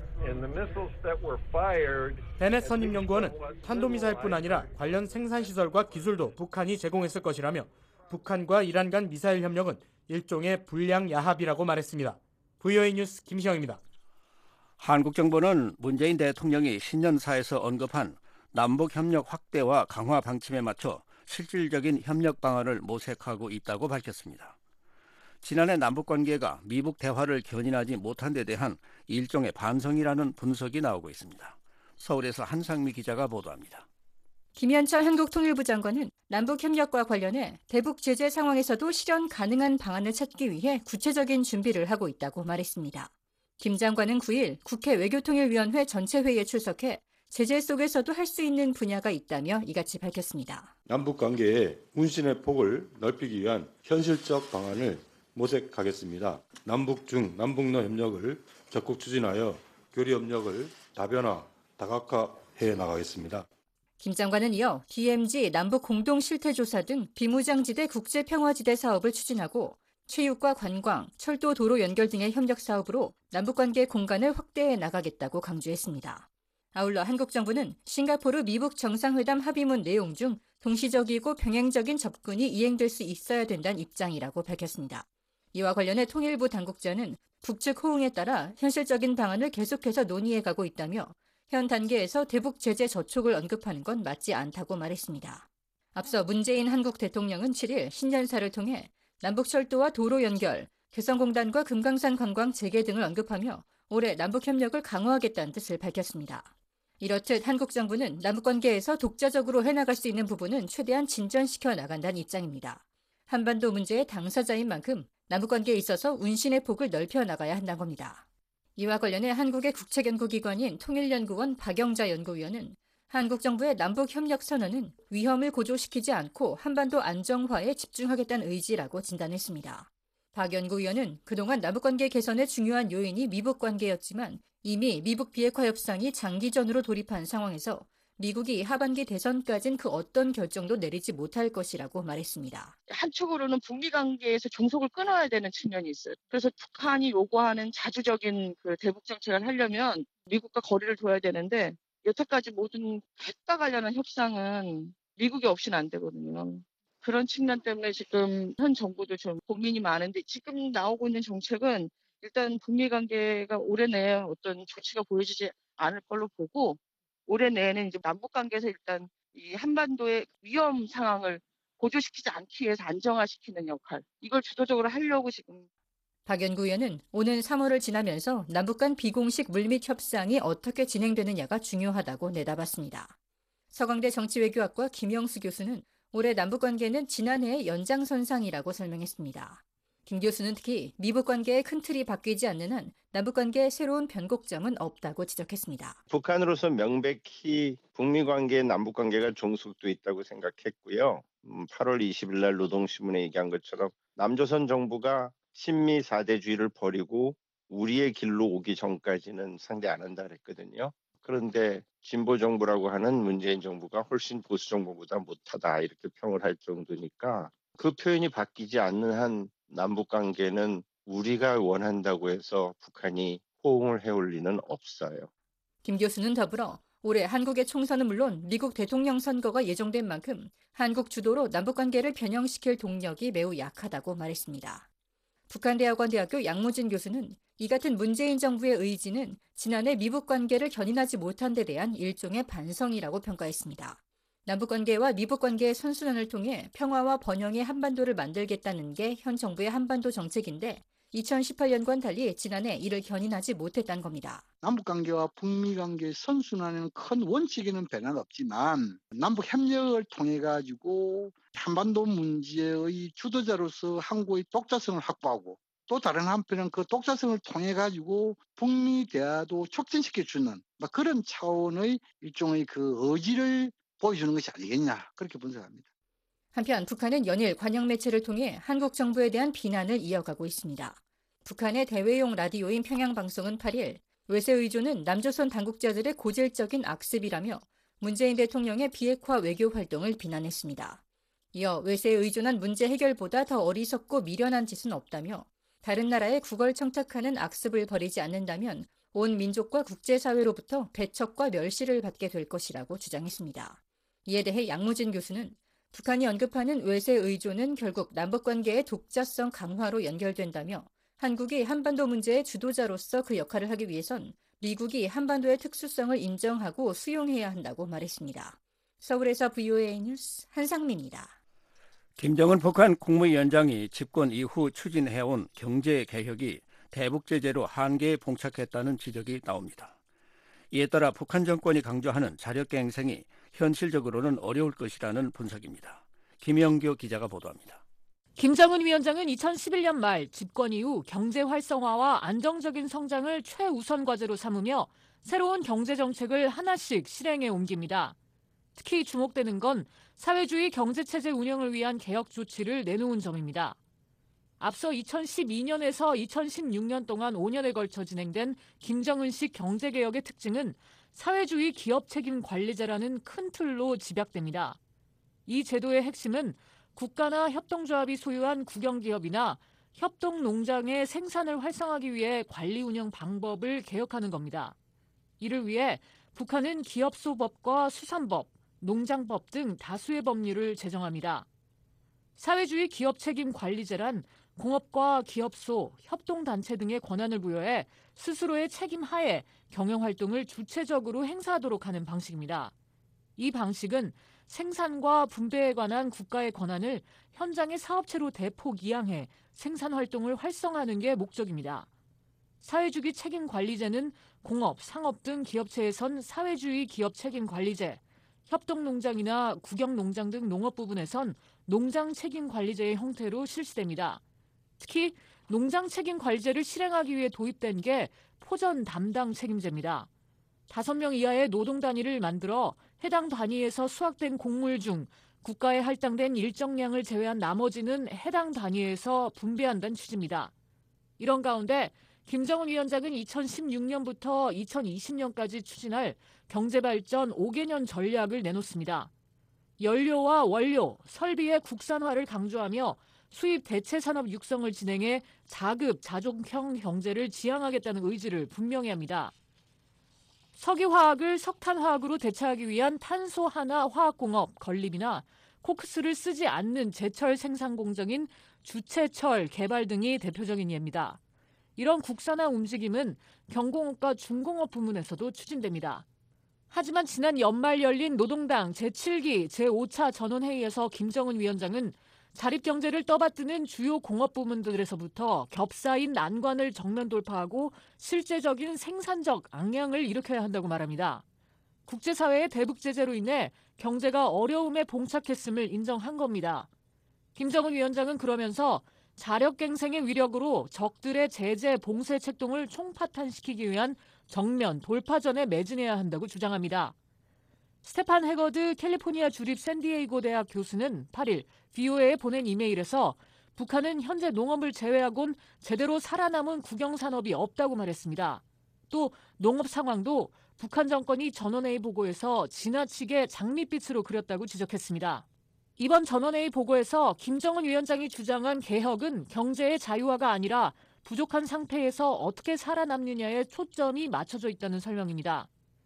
베넷 선임연구원은 탄도미사일뿐 아니라 관련 생산시설과 기술도 북한이 제공했을 것이라며 북한과 이란 간 미사일 협력은 일종의 불량 야합이라고 말했습니다. 브이오에이 뉴스 김시영입니다. 한국 정부는 문재인 대통령이 신년사에서 언급한 남북협력 확대와 강화 방침에 맞춰 실질적인 협력 방안을 모색하고 있다고 밝혔습니다. 지난해 남북관계가 미북 대화를 견인하지 못한 데 대한 일종의 반성이라는 분석이 나오고 있습니다. 서울에서 한상미 기자가 보도합니다. 김현철 한국통일부 장관은 남북협력과 관련해 대북 제재 상황에서도 실현 가능한 방안을 찾기 위해 구체적인 준비를 하고 있다고 말했습니다. 김 장관은 구 일 국회 외교통일위원회 전체회의에 출석해 제재 속에서도 할 수 있는 분야가 있다며 이같이 밝혔습니다. 남북관계의 운신의 폭을 넓히기 위한 현실적 방안을 모색하겠습니다. 남북 중 남북로 협력을 적극 추진하여 교류 협력을 다변화, 다각화해 나가겠습니다. 김 장관은 이어 디엠지 남북 공동 실태조사 등 비무장지대 국제평화지대 사업을 추진하고 체육과 관광, 철도 도로 연결 등의 협력 사업으로 남북관계 공간을 확대해 나가겠다고 강조했습니다. 아울러 한국 정부는 싱가포르 미북 정상회담 합의문 내용 중 동시적이고 병행적인 접근이 이행될 수 있어야 된다는 입장이라고 밝혔습니다. 이와 관련해 통일부 당국자는 북측 호응에 따라 현실적인 방안을 계속해서 논의해가고 있다며 현 단계에서 대북 제재 저촉을 언급하는 건 맞지 않다고 말했습니다. 앞서 문재인 한국 대통령은 칠 일 신년사를 통해 남북철도와 도로 연결, 개성공단과 금강산 관광 재개 등을 언급하며 올해 남북협력을 강화하겠다는 뜻을 밝혔습니다. 이렇듯 한국 정부는 남북관계에서 독자적으로 해나갈 수 있는 부분은 최대한 진전시켜 나간다는 입장입니다. 한반도 문제의 당사자인 만큼 남북관계에 있어서 운신의 폭을 넓혀 나가야 한다는 겁니다. 이와 관련해 한국의 국책연구기관인 통일연구원 박영자 연구위원은 한국 정부의 남북협력 선언은 위험을 고조시키지 않고 한반도 안정화에 집중하겠다는 의지라고 진단했습니다. 박 연구위원은 그동안 남북관계 개선의 중요한 요인이 미북관계였지만 이미 미북 비핵화 협상이 장기전으로 돌입한 상황에서 미국이 하반기 대선까지는 그 어떤 결정도 내리지 못할 것이라고 말했습니다. 한쪽으로는 북미 관계에서 종속을 끊어야 되는 측면이 있어요. 그래서 북한이 요구하는 자주적인 그 대북 정책을 하려면 미국과 거리를 둬야 되는데 여태까지 모든 핵과 관련한 협상은 미국이 없이는 안 되거든요. 그런 측면 때문에 지금 현 정부도 좀 고민이 많은데 지금 나오고 있는 정책은 일단 북미 관계가 올해 내에 어떤 조치가 보여지지 않을 걸로 보고 올해 내에는 이제 남북 관계에서 일단 이 한반도의 위험 상황을 고조시키지 않기 위해서 안정화시키는 역할 이걸 주도적으로 하려고 지금. 박 연구위원은 오는 삼월을 지나면서 남북 간 비공식 물밑 협상이 어떻게 진행되느냐가 중요하다고 내다봤습니다. 서강대 정치외교학과 김영수 교수는 올해 남북관계는 지난해의 연장선상이라고 설명했습니다. 김 교수는 특히 미북관계의 큰 틀이 바뀌지 않는 한 남북관계의 새로운 변곡점은 없다고 지적했습니다. 북한으로서 명백히 북미 관계, 남북 관계가 종속돼 있다고 생각했고요. 팔월 이십일 날 노동신문에 얘기한 것처럼 남조선 정부가 친미 사대주의를 버리고 우리의 길로 오기 전까지는 상대 안 한다 그랬거든요. 그런데 진보 정부라고 하는 문재인 정부가 훨씬 보수 정부보다 못하다 이렇게 평을 할 정도니까 그 표현이 바뀌지 않는 한 남북 관계는 우리가 원한다고 해서 북한이 호응을 해올 리는 없어요. 김 교수는 더불어 올해 한국의 총선은 물론 미국 대통령 선거가 예정된 만큼 한국 주도로 남북 관계를 변형시킬 동력이 매우 약하다고 말했습니다. 북한대학원대학교 양무진 교수는 이 같은 문재인 정부의 의지는 지난해 미북 관계를 견인하지 못한 데 대한 일종의 반성이라고 평가했습니다. 남북관계와 미북관계의 선순환을 통해 평화와 번영의 한반도를 만들겠다는 게 현 정부의 한반도 정책인데 이천십팔 년과는 달리 지난해 이를 견인하지 못했다는 겁니다. 남북관계와 북미관계의 선순환에는 큰 원칙에는 변화는 없지만 남북협력을 통해 가지고 한반도 문제의 주도자로서 한국의 독자성을 확보하고 또 다른 한편은 그 독자성을 통해 가지고 북미 대화도 촉진시켜주는 그런 차원의 일종의 그 의지를 보여주는 것이 아니겠냐 그렇게 분석합니다. 한편 북한은 연일 관영 매체를 통해 한국 정부에 대한 비난을 이어가고 있습니다. 북한의 대외용 라디오인 평양방송은 팔 일 외세 의존은 남조선 당국자들의 고질적인 악습이라며 문재인 대통령의 비핵화 외교 활동을 비난했습니다. 이어 외세에 의존한 문제 해결보다 더 어리석고 미련한 짓은 없다며 다른 나라에 국어를 청탁하는 악습을 버리지 않는다면 온 민족과 국제사회로부터 배척과 멸시를 받게 될 것이라고 주장했습니다. 이에 대해 양무진 교수는 북한이 언급하는 외세 의존은 결국 남북관계의 독자성 강화로 연결된다며 한국이 한반도 문제의 주도자로서 그 역할을 하기 위해선 미국이 한반도의 특수성을 인정하고 수용해야 한다고 말했습니다. 서울에서 브이오에이 뉴스 한상미입니다. 김정은 북한 국무위원장이 집권 이후 추진해온 경제개혁이 대북제재로 한계에 봉착했다는 지적이 나옵니다. 이에 따라 북한 정권이 강조하는 자력갱생이 현실적으로는 어려울 것이라는 분석입니다. 김영교 기자가 보도합니다. 김정은 위원장은 이천십일 년 말 집권 이후 경제 활성화와 안정적인 성장을 최우선 과제로 삼으며 새로운 경제 정책을 하나씩 실행해 옮깁니다. 특히 주목되는 건 사회주의 경제체제 운영을 위한 개혁 조치를 내놓은 점입니다. 앞서 이천십이 년에서 이천십육 년 동안 오 년에 걸쳐 진행된 김정은식 경제개혁의 특징은 사회주의 기업책임관리제라는 큰 틀로 집약됩니다. 이 제도의 핵심은 국가나 협동조합이 소유한 국영기업이나 협동농장의 생산을 활성화하기 위해 관리 운영 방법을 개혁하는 겁니다. 이를 위해 북한은 기업소법과 수산법, 농장법 등 다수의 법률을 제정합니다. 사회주의 기업책임관리제란 공업과 기업소, 협동단체 등의 권한을 부여해 스스로의 책임 하에 경영활동을 주체적으로 행사하도록 하는 방식입니다. 이 방식은 생산과 분배에 관한 국가의 권한을 현장의 사업체로 대폭 이양해 생산활동을 활성화하는 게 목적입니다. 사회주기 책임관리제는 공업, 상업 등 기업체에선 사회주의 기업책임관리제, 협동농장이나 국영농장 등 농업 부분에선 농장책임관리제의 형태로 실시됩니다. 특히 농장책임관리제를 실행하기 위해 도입된 게 포전 담당 책임제입니다. 다섯 명 이하의 노동 단위를 만들어 해당 단위에서 수확된 곡물 중 국가에 할당된 일정량을 제외한 나머지는 해당 단위에서 분배한다는 취지입니다. 이런 가운데 김정은 위원장은 이천십육 년부터 이천이십 년까지 추진할 경제발전 오 개년 전략을 내놓습니다. 연료와 원료, 설비의 국산화를 강조하며 수입 대체 산업 육성을 진행해 자급, 자족형 경제를 지향하겠다는 의지를 분명히 합니다. 석유화학을 석탄화학으로 대체하기 위한 탄소 하나 화학공업, 건립이나 코크스를 쓰지 않는 제철 생산 공정인 주체철 개발 등이 대표적인 예입니다. 이런 국산화 움직임은 경공업과 중공업 부문에서도 추진됩니다. 하지만 지난 연말 열린 노동당 제칠 기 제오 차 전원회의에서 김정은 위원장은 자립경제를 떠받드는 주요 공업 부문들에서부터 겹사인 난관을 정면 돌파하고 실제적인 생산적 악량을 일으켜야 한다고 말합니다. 국제사회의 대북 제재로 인해 경제가 어려움에 봉착했음을 인정한 겁니다. 김정은 위원장은 그러면서 자력갱생의 위력으로 적들의 제재 봉쇄 책동을 총파탄시키기 위한 정면 돌파전에 매진해야 한다고 주장합니다. 스테판 해거드 캘리포니아 주립 샌디에이고 대학 교수는 팔 일 브이오에에 보낸 이메일에서 북한은 현재 농업을 제외하곤 제대로 살아남은 국영산업이 없다고 말했습니다. 또 농업 상황도 북한 정권이 전원회의 보고에서 지나치게 장밋빛으로 그렸다고 지적했습니다. 이번 전원회의 보고에서 김정은 위원장이 주장한 개혁은 경제의 자유화가 아니라 부족한 상태에서 어떻게 살아남느냐에 초점이 맞춰져 있다는 설명입니다.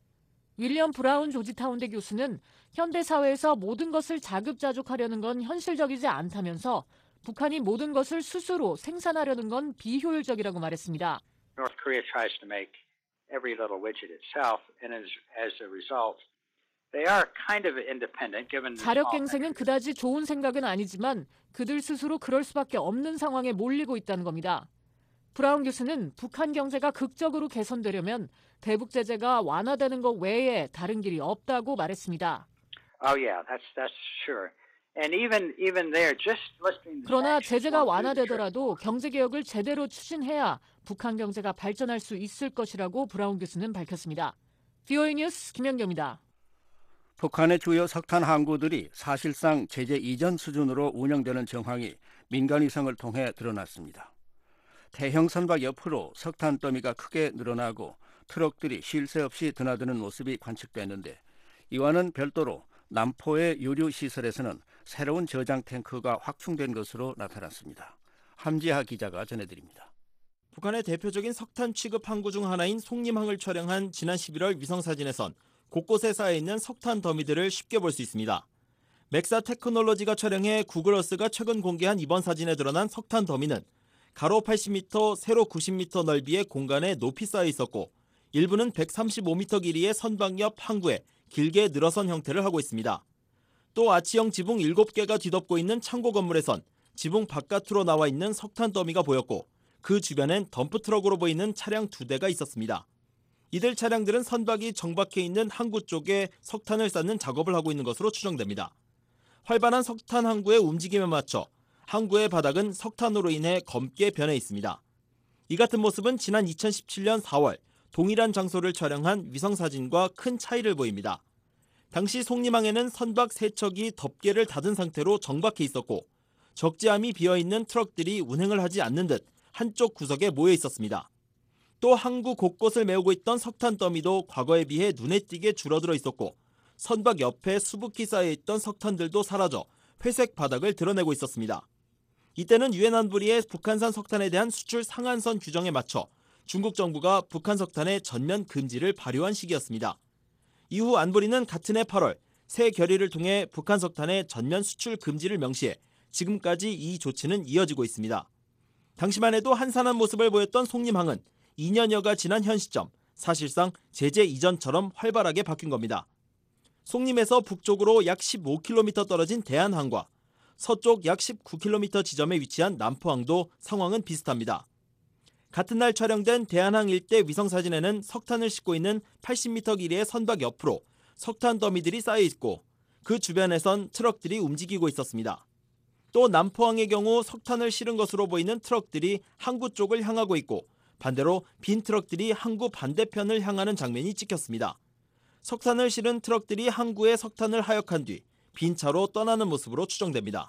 윌리엄 브라운 조지타운대 교수는 현대사회에서 모든 것을 자급자족하려는 건 현실적이지 않다면서 북한이 모든 것을 스스로 생산하려는 건 비효율적이라고 말했습니다. North Korea tries to make every little widget itself, and as, as a result, they are kind of independent given the 자력갱생은 그다지 좋은 생각은 아니지만 그들 스스로 그럴 수밖에 없는 상황에 몰리고 있다는 겁니다. 브라운 교수는 북한 경제가 극적으로 개선되려면 대북 제재가 완화되는 것 외에 다른 길이 없다고 말했습니다. Oh yeah, that's that's sure. And even even there, just listening. 그러나 제재가 완화되더라도 경제 개혁을 제대로 추진해야 북한 경제가 발전할 수 있을 것이라고 브라운 교수는 밝혔습니다. 브이오에이 뉴스 김연경입니다. 북한의 주요 석탄 항구들이 사실상 제재 이전 수준으로 운영되는 정황이 민간 위성을 통해 드러났습니다. 대형 선박 옆으로 석탄 더미가 크게 늘어나고 트럭들이 쉴 새 없이 드나드는 모습이 관측됐는데 이와는 별도로 남포의 유류 시설에서는 새로운 저장 탱크가 확충된 것으로 나타났습니다. 함지하 기자가 전해드립니다. 북한의 대표적인 석탄 취급 항구 중 하나인 송림항을 촬영한 지난 십일월 위성사진에선 곳곳에 쌓여있는 석탄 더미들을 쉽게 볼 수 있습니다. 맥사 테크놀로지가 촬영해 구글어스가 최근 공개한 이번 사진에 드러난 석탄 더미는 가로 팔십 미터, 세로 구십 미터 넓이의 공간에 높이 쌓여 있었고 일부는 백삼십오 미터 길이의 선박 옆 항구에 길게 늘어선 형태를 하고 있습니다. 또 아치형 지붕 일곱 개가 뒤덮고 있는 창고 건물에선 지붕 바깥으로 나와 있는 석탄 더미가 보였고 그 주변엔 덤프트럭으로 보이는 차량 두 대가 있었습니다. 이들 차량들은 선박이 정박해 있는 항구 쪽에 석탄을 쌓는 작업을 하고 있는 것으로 추정됩니다. 활발한 석탄 항구의 움직임에 맞춰 항구의 바닥은 석탄으로 인해 검게 변해 있습니다. 이 같은 모습은 지난 이천십칠 년 사월 동일한 장소를 촬영한 위성사진과 큰 차이를 보입니다. 당시 송림항에는 선박 세 척이 덮개를 닫은 상태로 정박해 있었고 적재함이 비어있는 트럭들이 운행을 하지 않는 듯 한쪽 구석에 모여 있었습니다. 또 항구 곳곳을 메우고 있던 석탄 더미도 과거에 비해 눈에 띄게 줄어들어 있었고 선박 옆에 수북히 쌓여있던 석탄들도 사라져 회색 바닥을 드러내고 있었습니다. 이때는 유엔 안보리의 북한산 석탄에 대한 수출 상한선 규정에 맞춰 중국 정부가 북한 석탄의 전면 금지를 발효한 시기였습니다. 이후 안보리는 같은 해 팔월 새 결의를 통해 북한 석탄의 전면 수출 금지를 명시해 지금까지 이 조치는 이어지고 있습니다. 당시만 해도 한산한 모습을 보였던 송림항은 이 년여가 지난 현 시점 사실상 제재 이전처럼 활발하게 바뀐 겁니다. 송림에서 북쪽으로 약 십오 킬로미터 떨어진 대한항과 서쪽 약 십구 킬로미터 지점에 위치한 남포항도 상황은 비슷합니다. 같은 날 촬영된 대한항 일대 위성사진에는 석탄을 싣고 있는 팔십 미터 길이의 선박 옆으로 석탄 더미들이 쌓여 있고 그 주변에선 트럭들이 움직이고 있었습니다. 또 남포항의 경우 석탄을 실은 것으로 보이는 트럭들이 항구 쪽을 향하고 있고 반대로 빈 트럭들이 항구 반대편을 향하는 장면이 찍혔습니다. 석탄을 실은 트럭들이 항구에 석탄을 하역한 뒤 빈 차로 떠나는 모습으로 추정됩니다.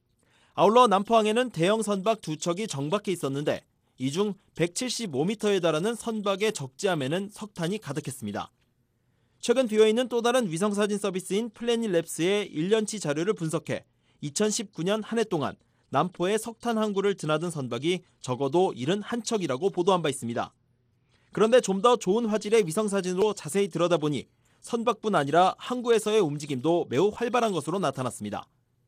아울러 남포항에는 대형 선박 두 척이 정박해 있었는데 이 중 백칠십오 미터에 달하는 선박의 적재함에는 석탄이 가득했습니다. 최근 비어있는 또 다른 위성사진 서비스인 플래닛랩스의 일 년치 자료를 분석해 이천십구 년 한 해 동안 남포의 석탄 항구를 드나든 선박이 적어도 칠십일 척이라고 보도한 바 있습니다. 그런데 좀 더 좋은 화질의 위성사진으로 자세히 들여다보니 선박뿐 아니라 항구에서의 움직임도 매우 활발한 것으로 나타났습니다.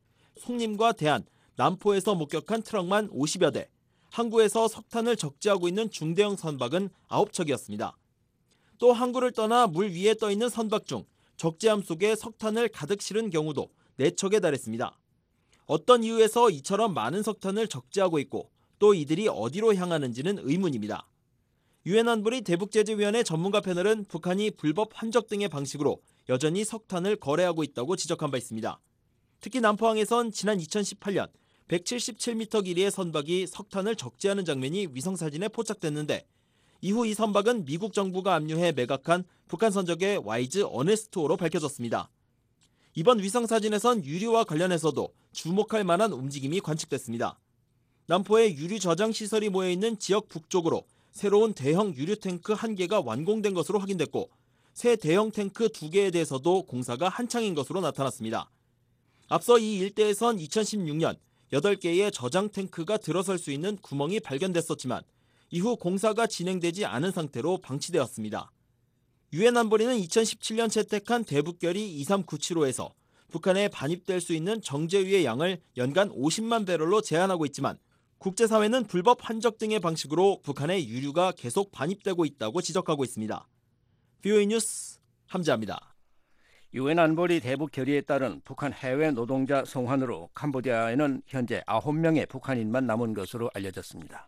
송림과 대한, 남포에서 목격한 트럭만 오십여 대, 항구에서 석탄을 적재하고 있는 중대형 선박은 아홉 척이었습니다. 또 항구를 떠나 물 위에 떠있는 선박 중 적재함 속에 석탄을 가득 실은 경우도 네 척에 달했습니다. 어떤 이유에서 이처럼 많은 석탄을 적재하고 있고 또 이들이 어디로 향하는지는 의문입니다. 유엔 안보리 대북제재위원회 전문가 패널은 북한이 불법 환적 등의 방식으로 여전히 석탄을 거래하고 있다고 지적한 바 있습니다. 특히 남포항에선 지난 이천십팔 년 백칠십칠 미터 길이의 선박이 석탄을 적재하는 장면이 위성사진에 포착됐는데 이후 이 선박은 미국 정부가 압류해 매각한 북한 선적의 와이즈 어네스트호로 밝혀졌습니다. 이번 위성사진에선 유류와 관련해서도 주목할 만한 움직임이 관측됐습니다. 남포에 유류 저장 시설이 모여있는 지역 북쪽으로 새로운 대형 유류 탱크 한 개가 완공된 것으로 확인됐고 새 대형 탱크 두 개에 대해서도 공사가 한창인 것으로 나타났습니다. 앞서 이 일대에선 이천십육 년 여덟 개의 저장 탱크가 들어설 수 있는 구멍이 발견됐었지만 이후 공사가 진행되지 않은 상태로 방치되었습니다. 유엔 안보리는 이천십칠 년 채택한 대북결의 이삼구칠호에서 북한에 반입될 수 있는 정제유의 양을 연간 오십만 배럴로 제한하고 있지만 국제사회는 불법 환적 등의 방식으로 북한의 유류가 계속 반입되고 있다고 지적하고 있습니다. 비오이 뉴스 함지아입니다. 유엔 안보리 대북 결의에 따른 북한 해외 노동자 송환으로 캄보디아에는 현재 아홉 명의 북한인만 남은 것으로 알려졌습니다.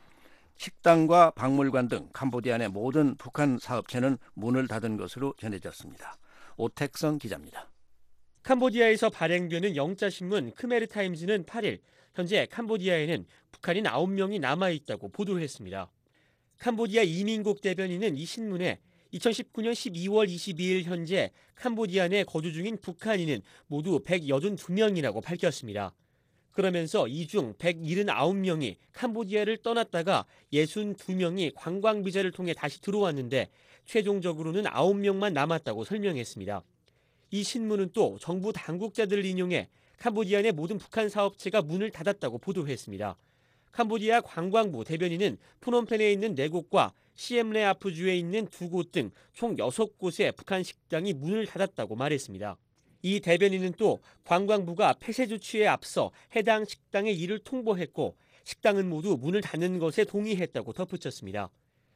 식당과 박물관 등 캄보디아 내 모든 북한 사업체는 문을 닫은 것으로 전해졌습니다. 오택성 기자입니다. 캄보디아에서 발행되는 영자신문 크메르타임즈는 팔 일 현재 캄보디아에는 북한인 아홉 명이 남아있다고 보도했습니다. 캄보디아 이민국 대변인은 이 신문에 이천십구 년 십이월 이십이일 현재 캄보디아 내 거주 중인 북한인은 모두 백팔십이 명이라고 밝혔습니다. 그러면서 이 중 백칠십구 명이 캄보디아를 떠났다가 육십이 명이 관광비자를 통해 다시 들어왔는데 최종적으로는 아홉 명만 남았다고 설명했습니다. 이 신문은 또 정부 당국자들을 인용해 캄보디아 내 모든 북한 사업체가 문을 닫았다고 보도했습니다. 캄보디아 관광부 대변인은 프놈펜에 있는 네 곳과 시엠레아프주에 있는 두 곳 등 총 여섯 곳의 북한 식당이 문을 닫았다고 말했습니다. 이 대변인은 또 관광부가 폐쇄 조치에 앞서 해당 식당의 이를 통보했고 식당은 모두 문을 닫는 것에 동의했다고 덧붙였습니다.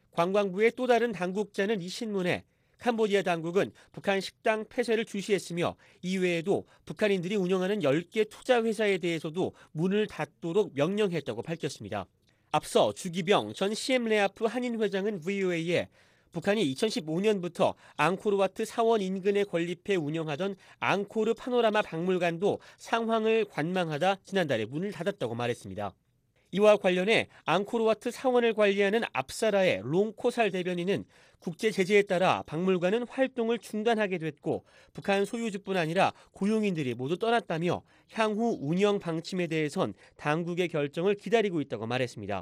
관광부의 또 다른 당국자는 이 신문에 캄보디아 당국은 북한 식당 폐쇄를 주시했으며 이외에도 북한인들이 운영하는 열 개 투자회사에 대해서도 문을 닫도록 명령했다고 밝혔습니다. 앞서 주기병 전 시엠레아프 한인 회장은 브이오에이에 북한이 이천십오 년부터 앙코르와트 사원 인근에 건립해 운영하던 앙코르 파노라마 박물관도 상황을 관망하다 지난달에 문을 닫았다고 말했습니다. 이와 관련해 앙코르와트 사원을 관리하는 압사라의 롱코살 대변인은 국제 제재에 따라 박물관은 활동을 중단하게 됐고 북한 소유주뿐 아니라 고용인들이 모두 떠났다며 향후 운영 방침에 대해선 당국의 결정을 기다리고 있다고 말했습니다.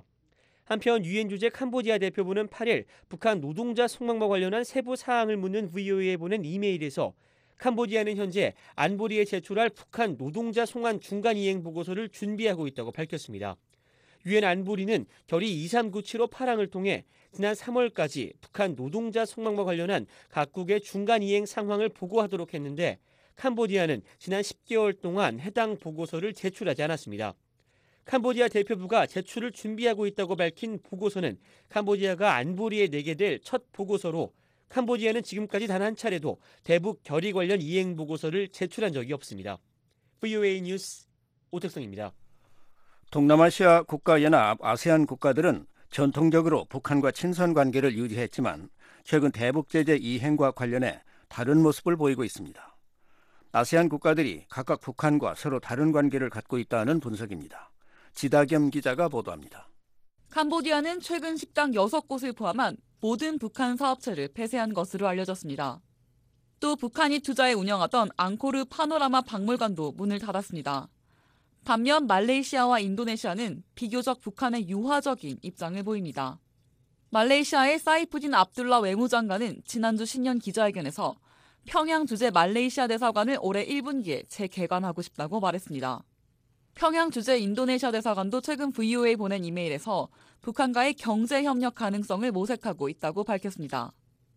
한편 유엔 주재 캄보디아 대표부는 팔 일 북한 노동자 속망과 관련한 세부 사항을 묻는 브이오에이에 보낸 이메일에서 캄보디아는 현재 안보리에 제출할 북한 노동자 송환 중간 이행 보고서를 준비하고 있다고 밝혔습니다. 유엔 안보리는 결의 이삼구칠호 파랑을 통해 지난 삼월까지 북한 노동자 속망과 관련한 각국의 중간 이행 상황을 보고하도록 했는데 캄보디아는 지난 십 개월 동안 해당 보고서를 제출하지 않았습니다. 캄보디아 대표부가 제출을 준비하고 있다고 밝힌 보고서는 캄보디아가 안보리에 내게 될 첫 보고서로 캄보디아는 지금까지 단 한 차례도 대북 결의 관련 이행 보고서를 제출한 적이 없습니다. 브이오에이 뉴스 오택성입니다. 동남아시아 국가연합 아세안 국가들은 전통적으로 북한과 친선 관계를 유지했지만 최근 대북 제재 이행과 관련해 다른 모습을 보이고 있습니다. 아세안 국가들이 각각 북한과 서로 다른 관계를 갖고 있다는 분석입니다. 지다겸 기자가 보도합니다. 캄보디아는 최근 식당 여섯 곳을 포함한 모든 북한 사업체를 폐쇄한 것으로 알려졌습니다. 또 북한이 투자해 운영하던 앙코르 파노라마 박물관도 문을 닫았습니다. 반면 말레이시아와 인도네시아는 비교적 북한에 유화적인 입장을 보입니다. 말레이시아의 사이푸딘 압둘라 외무장관은 지난주 신년 기자회견에서 평양 주재 말레이시아 대사관을 올해 일 분기에 재개관하고 싶다고 말했습니다. 평양 주재 인도네시아 대사관도 최근 브이오에이 보낸 이메일에서 북한과의 경제 협력 가능성을 모색하고 있다고 밝혔습니다.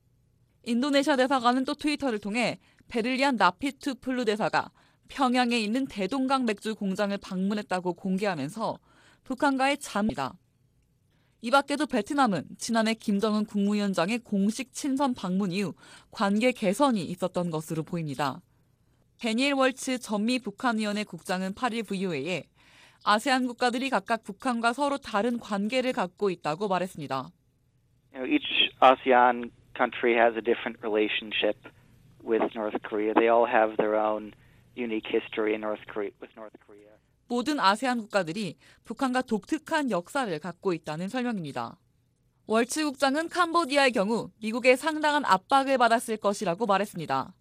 인도네시아 대사관은 또 트위터를 통해 베를리안 나피투 플루 대사가 평양에 있는 대동강 맥주 공장을 방문했다고 공개하면서 북한과의 잠입니다. 이 밖에도 베트남은 지난해 김정은 국무위원장의 공식 친선 방문 이후 관계 개선이 있었던 것으로 보입니다. 데니엘 월츠 전미 북한위원회 국장은 팔 일 브이오에이에 아세안 국가들이 각각 북한과 서로 다른 관계를 갖고 있다고 말했습니다. You know, each ASEAN country has a different relationship with North Korea. They all have their own unique history in North Korea, with North Korea. 모든 아세안 국가들이 북한과 독특한 역사를 갖고 있다는 설명입니다. 월츠 국장은 캄보디아의 경우 미국의 상당한 압박을 받았을 것이라고 말했습니다.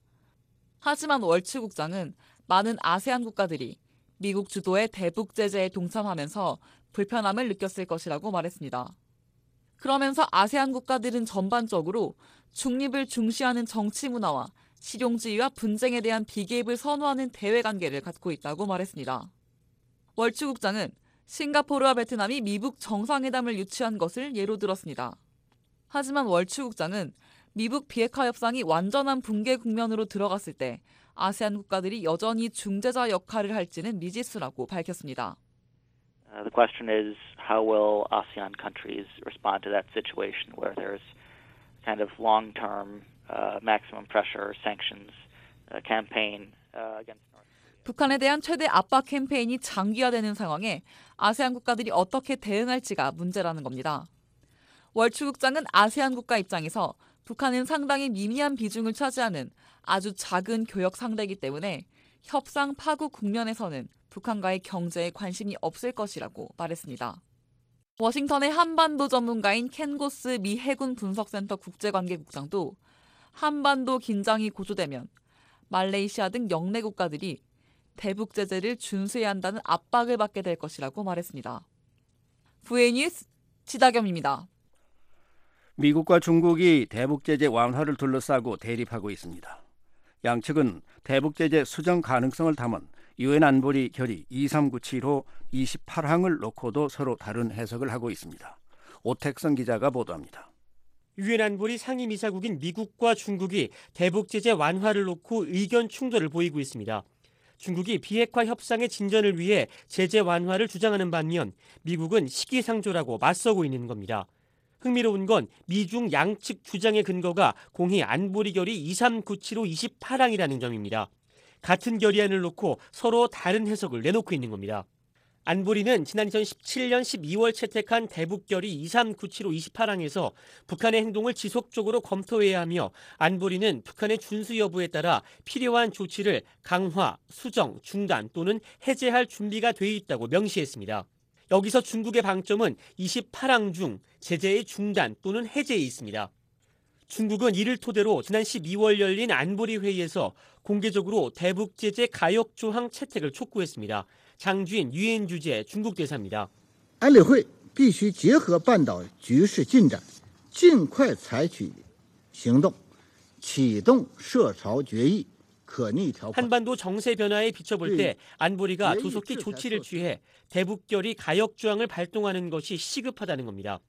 하지만 월츠 국장은 많은 아세안 국가들이 미국 주도의 대북 제재에 동참하면서 불편함을 느꼈을 것이라고 말했습니다. 그러면서 아세안 국가들은 전반적으로 중립을 중시하는 정치 문화와 실용주의와 분쟁에 대한 비개입을 선호하는 대외관계를 갖고 있다고 말했습니다. 월츠 국장은 싱가포르와 베트남이 미북 정상회담을 유치한 것을 예로 들었습니다. 하지만 월츠 국장은 미북 비핵화 협상이 완전한 붕괴 국면으로 들어갔을 때 아세안 국가들이 여전히 중재자 역할을 할지는 미지수라고 밝혔습니다. Uh, the question is, how will ASEAN countries respond to that situation where there's kind of long-term uh, maximum pressure sanctions uh, campaign uh, against North Korea? 북한에 대한 최대 압박 캠페인이 장기화되는 상황에 아세안 국가들이 어떻게 대응할지가 문제라는 겁니다. 월츠 국장은 아세안 국가 입장에서 북한은 상당히 미미한 비중을 차지하는 아주 작은 교역 상대이기 때문에 협상 파국 국면에서는 북한과의 경제에 관심이 없을 것이라고 말했습니다. 워싱턴의 한반도 전문가인 켄 고스 미 해군 분석센터 국제관계국장도 한반도 긴장이 고조되면 말레이시아 등 영내 국가들이 대북 제재를 준수해야 한다는 압박을 받게 될 것이라고 말했습니다. 브이오에이 뉴스 지다겸입니다. 미국과 중국이 대북 제재 완화를 둘러싸고 대립하고 있습니다. 양측은 대북 제재 수정 가능성을 담은 유엔 안보리 결의 이삼구칠 호 이십팔 항을 놓고도 서로 다른 해석을 하고 있습니다. 오택성 기자가 보도합니다. 유엔 안보리 상임이사국인 미국과 중국이 대북 제재 완화를 놓고 의견 충돌을 보이고 있습니다. 중국이 비핵화 협상의 진전을 위해 제재 완화를 주장하는 반면 미국은 시기상조라고 맞서고 있는 겁니다. 흥미로운 건 미중 양측 주장의 근거가 공히 안보리 결의 이삼구칠 호 이십팔 항이라는 점입니다. 같은 결의안을 놓고 서로 다른 해석을 내놓고 있는 겁니다. 안보리는 지난 이천십칠 년 십이월 채택한 대북 결의 이삼구칠 호 이십팔 항에서 북한의 행동을 지속적으로 검토해야 하며 안보리는 북한의 준수 여부에 따라 필요한 조치를 강화, 수정, 중단 또는 해제할 준비가 돼 있다고 명시했습니다. 여기서 중국의 방점은 이십팔 항 중 제재의 중단 또는 해제에 있습니다. 중국은 이를 토대로 지난 십이월 열린 안보리 회의에서 공개적으로 대북 제재 가역 조항 채택을 촉구했습니다. 장주인 유엔 주재 중국 대사입니다. 安理会必须结合半岛局势进展，尽快采取行动，启动涉朝决议。 한반도 정세 변화에 비춰볼 때 안보리가 조속히 조치를 취해 대북 결의 가역 조항을 발동하는 것이 시급하다는 겁니다.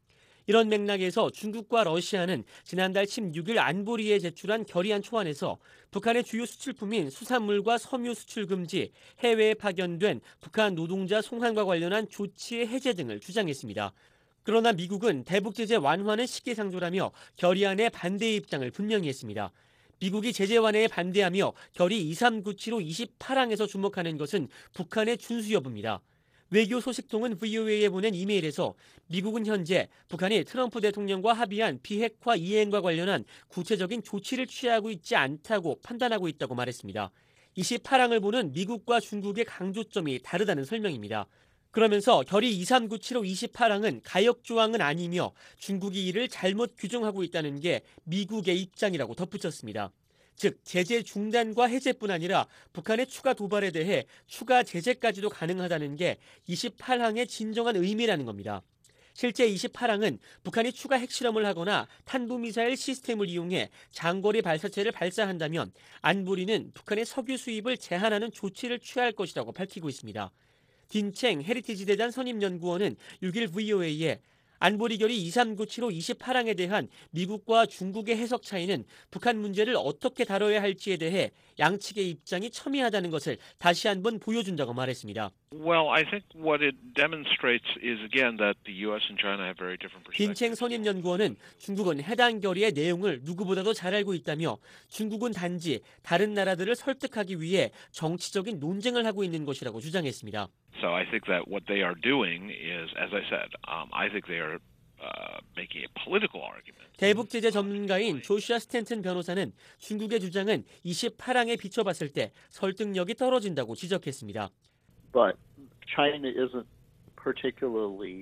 이런 맥락에서 중국과 러시아는 지난달 십육 일 안보리에 제출한 결의안 초안에서 북한의 주요 수출품인 수산물과 섬유 수출 금지, 해외에 파견된 북한 노동자 송환과 관련한 조치의 해제 등을 주장했습니다. 그러나 미국은 대북 제재 완화는 시기상조라며 결의안에 반대의 입장을 분명히 했습니다. 미국이 제재 완화에 반대하며 결의 이삼구칠호 이십팔 항에서 주목하는 것은 북한의 준수 여부입니다. 외교 소식통은 브이오에이에 보낸 이메일에서 미국은 현재 북한이 트럼프 대통령과 합의한 비핵화 이행과 관련한 구체적인 조치를 취하고 있지 않다고 판단하고 있다고 말했습니다. 이십팔 항을 보는 미국과 중국의 강조점이 다르다는 설명입니다. 그러면서 결의 이삼구칠호 이십팔 항은 가역 조항은 아니며 중국이 이를 잘못 규정하고 있다는 게 미국의 입장이라고 덧붙였습니다. 즉 제재 중단과 해제뿐 아니라 북한의 추가 도발에 대해 추가 제재까지도 가능하다는 게 이십팔 항의 진정한 의미라는 겁니다. 실제 이십팔 항은 북한이 추가 핵실험을 하거나 탄도미사일 시스템을 이용해 장거리 발사체를 발사한다면 안보리는 북한의 석유 수입을 제한하는 조치를 취할 것이라고 밝히고 있습니다. 딘챙 헤리티지 대단 선임연구원은 육 일 브이오에이에 안보리 결의 이삼구칠호 이십팔 항에 대한 미국과 중국의 해석 차이는 북한 문제를 어떻게 다뤄야 할지에 대해 양측의 입장이 첨예하다는 것을 다시 한번 보여준다고 말했습니다. Well, I think what it demonstrates is again that the U S and China have very different perspectives. 딘챙 선임연구원은 중국은 해당 결의의 내용을 누구보다도 잘 알고 있다며 중국은 단지 다른 나라들을 설득하기 위해 정치적인 논쟁을 하고 있는 것이라고 주장했습니다. So I think that what they are doing is, as I said, um, I think they are uh, making a political argument. 대북 제재 전문가인 조슈아 스탠튼 변호사는 중국의 주장은 이십팔 항에 비춰봤을 때 설득력이 떨어진다고 지적했습니다. But China isn't particularly.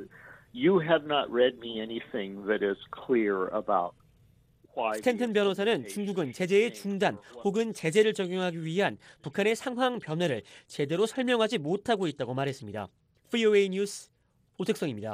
You have not read me anything that is clear about. 스탠튼 변호사는 중국은 제재의 중단 혹은 제재를 적용하기 위한 북한의 상황 변화를 제대로 설명하지 못하고 있다고 말했습니다. 브이오에이 뉴스 오택성입니다.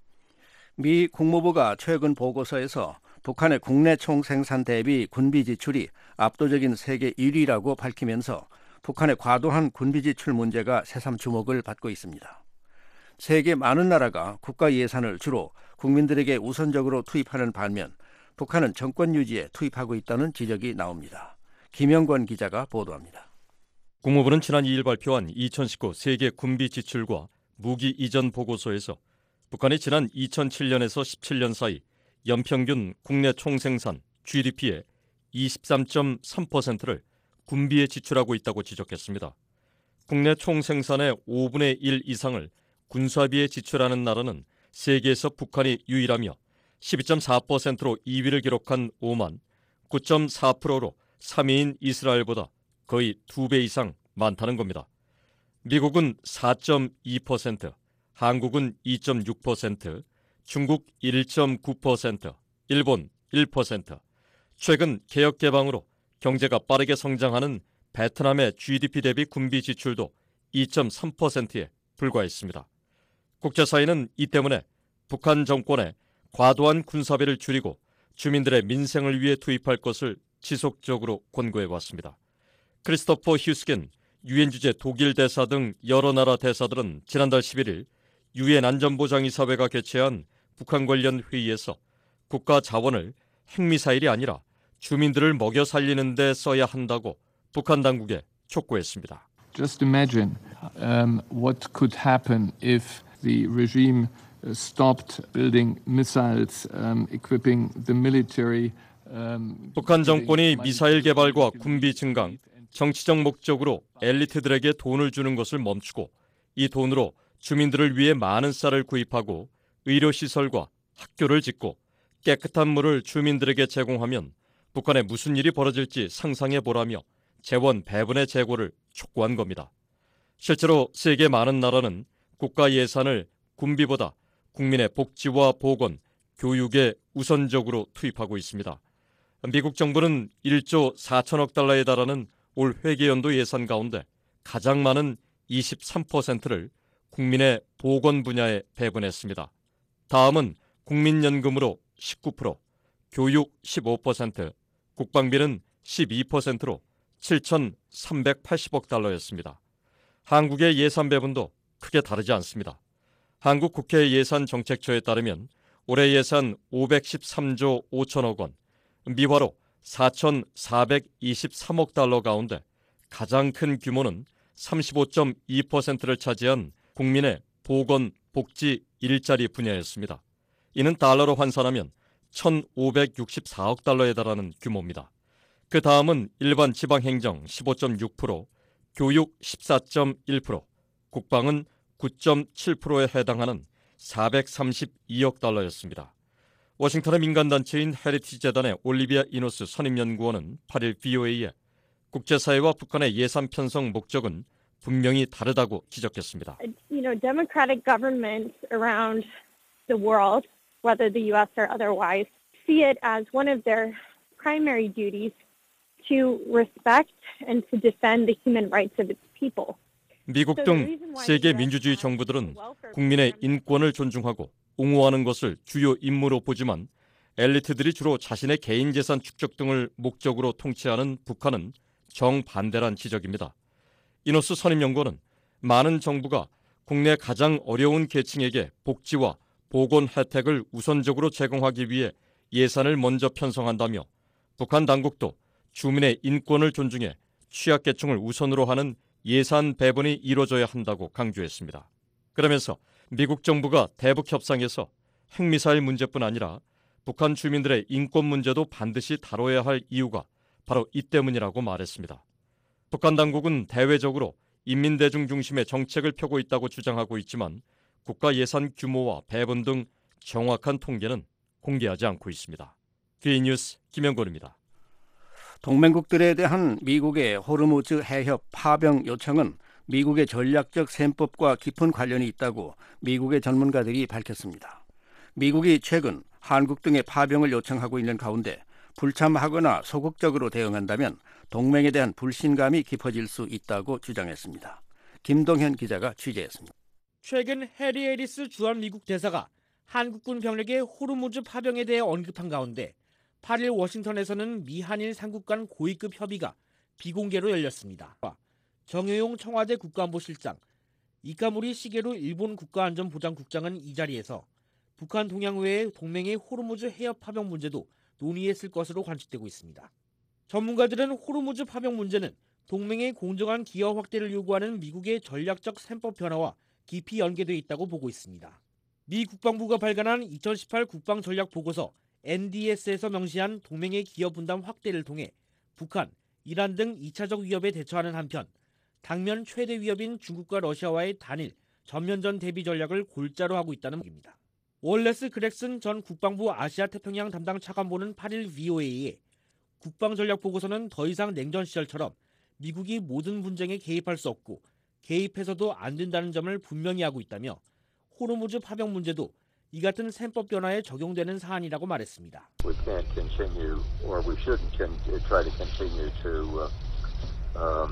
미 국무부가 최근 보고서에서 북한의 국내 총생산 대비 군비 지출이 압도적인 세계 일 위라고 밝히면서 북한의 과도한 군비 지출 문제가 새삼 주목을 받고 있습니다. 세계 많은 나라가 국가 예산을 주로 국민들에게 우선적으로 투입하는 반면 북한은 정권 유지에 투입하고 있다는 지적이 나옵니다. 김영권 기자가 보도합니다. 국무부는 지난 이 일 발표한 이천십구 세계 군비 지출과 무기 이전 보고서에서 북한이 지난 이천칠 년에서 십칠 년 사이 연평균 국내 총생산 지디피의 이십삼 점 삼 퍼센트를 군비에 지출하고 있다고 지적했습니다. 국내 총생산의 오분의 일 이상을 군사비에 지출하는 나라는 세계에서 북한이 유일하며 십이 점 사 퍼센트로 이 위를 기록한 오만, 구 점 사 퍼센트로 삼 위인 이스라엘보다 거의 두 배 이상 많다는 겁니다. 미국은 사 점 이 퍼센트, 한국은 이 점 육 퍼센트, 중국 일 점 구 퍼센트, 일본 일 퍼센트, 최근 개혁 개방으로 경제가 빠르게 성장하는 베트남의 지디피 대비 군비 지출도 이 점 삼 퍼센트에 불과했습니다. 국제사회는 이 때문에 북한 정권에 과도한 군사비를 줄이고 주민들의 민생을 위해 투입할 것을 지속적으로 권고해왔습니다. 크리스토퍼 휴스겐 유엔 주재 독일 대사 등 여러 나라 대사들은 지난달 십일 일 유엔 안전보장이사회가 개최한 북한 관련 회의에서 국가 자원을 핵미사일이 아니라 주민들을 먹여 살리는 데 써야 한다고 북한 당국에 촉구했습니다. Just imagine um, what could happen if the regime stopped building missiles, um, equipping the military. Um, 북한 정권이 미사일 개발과 군비 증강, 정치적 목적으로 엘리트들에게 돈을 주는 것을 멈추고 이 돈으로 주민들을 위해 많은 쌀을 구입하고 의료시설과 학교를 짓고 깨끗한 물을 주민들에게 제공하면 북한에 무슨 일이 벌어질지 상상해 보라며 재원 배분의 재고를 촉구한 겁니다. 실제로 세계 많은 나라는 국가 예산을 군비보다 국민의 복지와 보건, 교육에 우선적으로 투입하고 있습니다. 미국 정부는 일조 사천억 달러에 달하는 올 회계연도 예산 가운데 가장 많은 이십삼 퍼센트를 국민의 보건 분야에 배분했습니다. 다음은 국민연금으로 십구 퍼센트, 교육 십오 퍼센트, 국방비는 십이 퍼센트로 칠천삼백팔십억 달러였습니다. 한국의 예산 배분도 크게 다르지 않습니다. 한국 국회 예산정책처에 따르면 올해 예산 오백십삼조 오천억 원, 미화로 사천사백이십삼억 달러 가운데 가장 큰 규모는 삼십오 점 이 퍼센트를 차지한 국민의 보건, 복지, 일자리 분야였습니다. 이는 달러로 환산하면 천오백육십사억 달러에 달하는 규모입니다. 그 다음은 일반 지방행정 십오 점 육 퍼센트, 교육 십사 점 일 퍼센트, 국방은 구 점 칠 퍼센트에 해당하는 사백삼십이억 달러였습니다. 워싱턴의 민간단체인 헤리티지 재단의 올리비아 이노스 선임연구원은 팔일 브이오에이에 국제사회와 북한의 예산 편성 목적은 분명히 다르다고 지적했습니다. You know, democratic governments around the world, whether the U S or otherwise, see it as one of their primary duties to respect and to defend the human rights of its people. 미국 등 세계 민주주의 정부들은 국민의 인권을 존중하고 옹호하는 것을 주요 임무로 보지만 엘리트들이 주로 자신의 개인 재산 축적 등을 목적으로 통치하는 북한은 정반대란 지적입니다. 이노스 선임연구원은 많은 정부가 국내 가장 어려운 계층에게 복지와 보건 혜택을 우선적으로 제공하기 위해 예산을 먼저 편성한다며 북한 당국도 주민의 인권을 존중해 취약계층을 우선으로 하는 예산 배분이 이루어져야 한다고 강조했습니다. 그러면서 미국 정부가 대북 협상에서 핵미사일 문제뿐 아니라 북한 주민들의 인권 문제도 반드시 다뤄야 할 이유가 바로 이 때문이라고 말했습니다. 북한 당국은 대외적으로 인민대중 중심의 정책을 펴고 있다고 주장하고 있지만 국가 예산 규모와 배분 등 정확한 통계는 공개하지 않고 있습니다. K뉴스 김영권입니다. 동맹국들에 대한 미국의 호르무즈 해협 파병 요청은 미국의 전략적 셈법과 깊은 관련이 있다고 미국의 전문가들이 밝혔습니다. 미국이 최근 한국 등의 파병을 요청하고 있는 가운데 불참하거나 소극적으로 대응한다면 동맹에 대한 불신감이 깊어질 수 있다고 주장했습니다. 김동현 기자가 취재했습니다. 최근 해리 해리스 주한 미국 대사가 한국군 병력의 호르무즈 파병에 대해 언급한 가운데 팔일 워싱턴에서는 미한일 삼국 간 고위급 협의가 비공개로 열렸습니다. 정효용 청와대 국가안보실장, 이카모리 시게루 일본 국가안전보장국장은 이 자리에서 북한 동향 외에 동맹의 호르무즈 해협 파병 문제도 논의했을 것으로 관측되고 있습니다. 전문가들은 호르무즈 파병 문제는 동맹의 공정한 기여 확대를 요구하는 미국의 전략적 셈법 변화와 깊이 연계되어 있다고 보고 있습니다. 미 국방부가 발간한 이천십팔 국방전략보고서 엔디에스에서 명시한 동맹의 기여 분담 확대를 통해 북한, 이란 등 이 차적 위협에 대처하는 한편 당면 최대 위협인 중국과 러시아와의 단일, 전면전 대비 전략을 골자로 하고 있다는 얘기입니다. 월레스 그렉슨 전 국방부 아시아 태평양 담당 차관보는 팔일 브이오에이에 국방전략보고서는 더 이상 냉전 시절처럼 미국이 모든 분쟁에 개입할 수 없고 개입해서도 안 된다는 점을 분명히 하고 있다며 호르무즈 파병 문제도 이 같은 셈법 변화에 적용되는 사안이라고 말했습니다. We can't continue, or we shouldn't try to continue to um,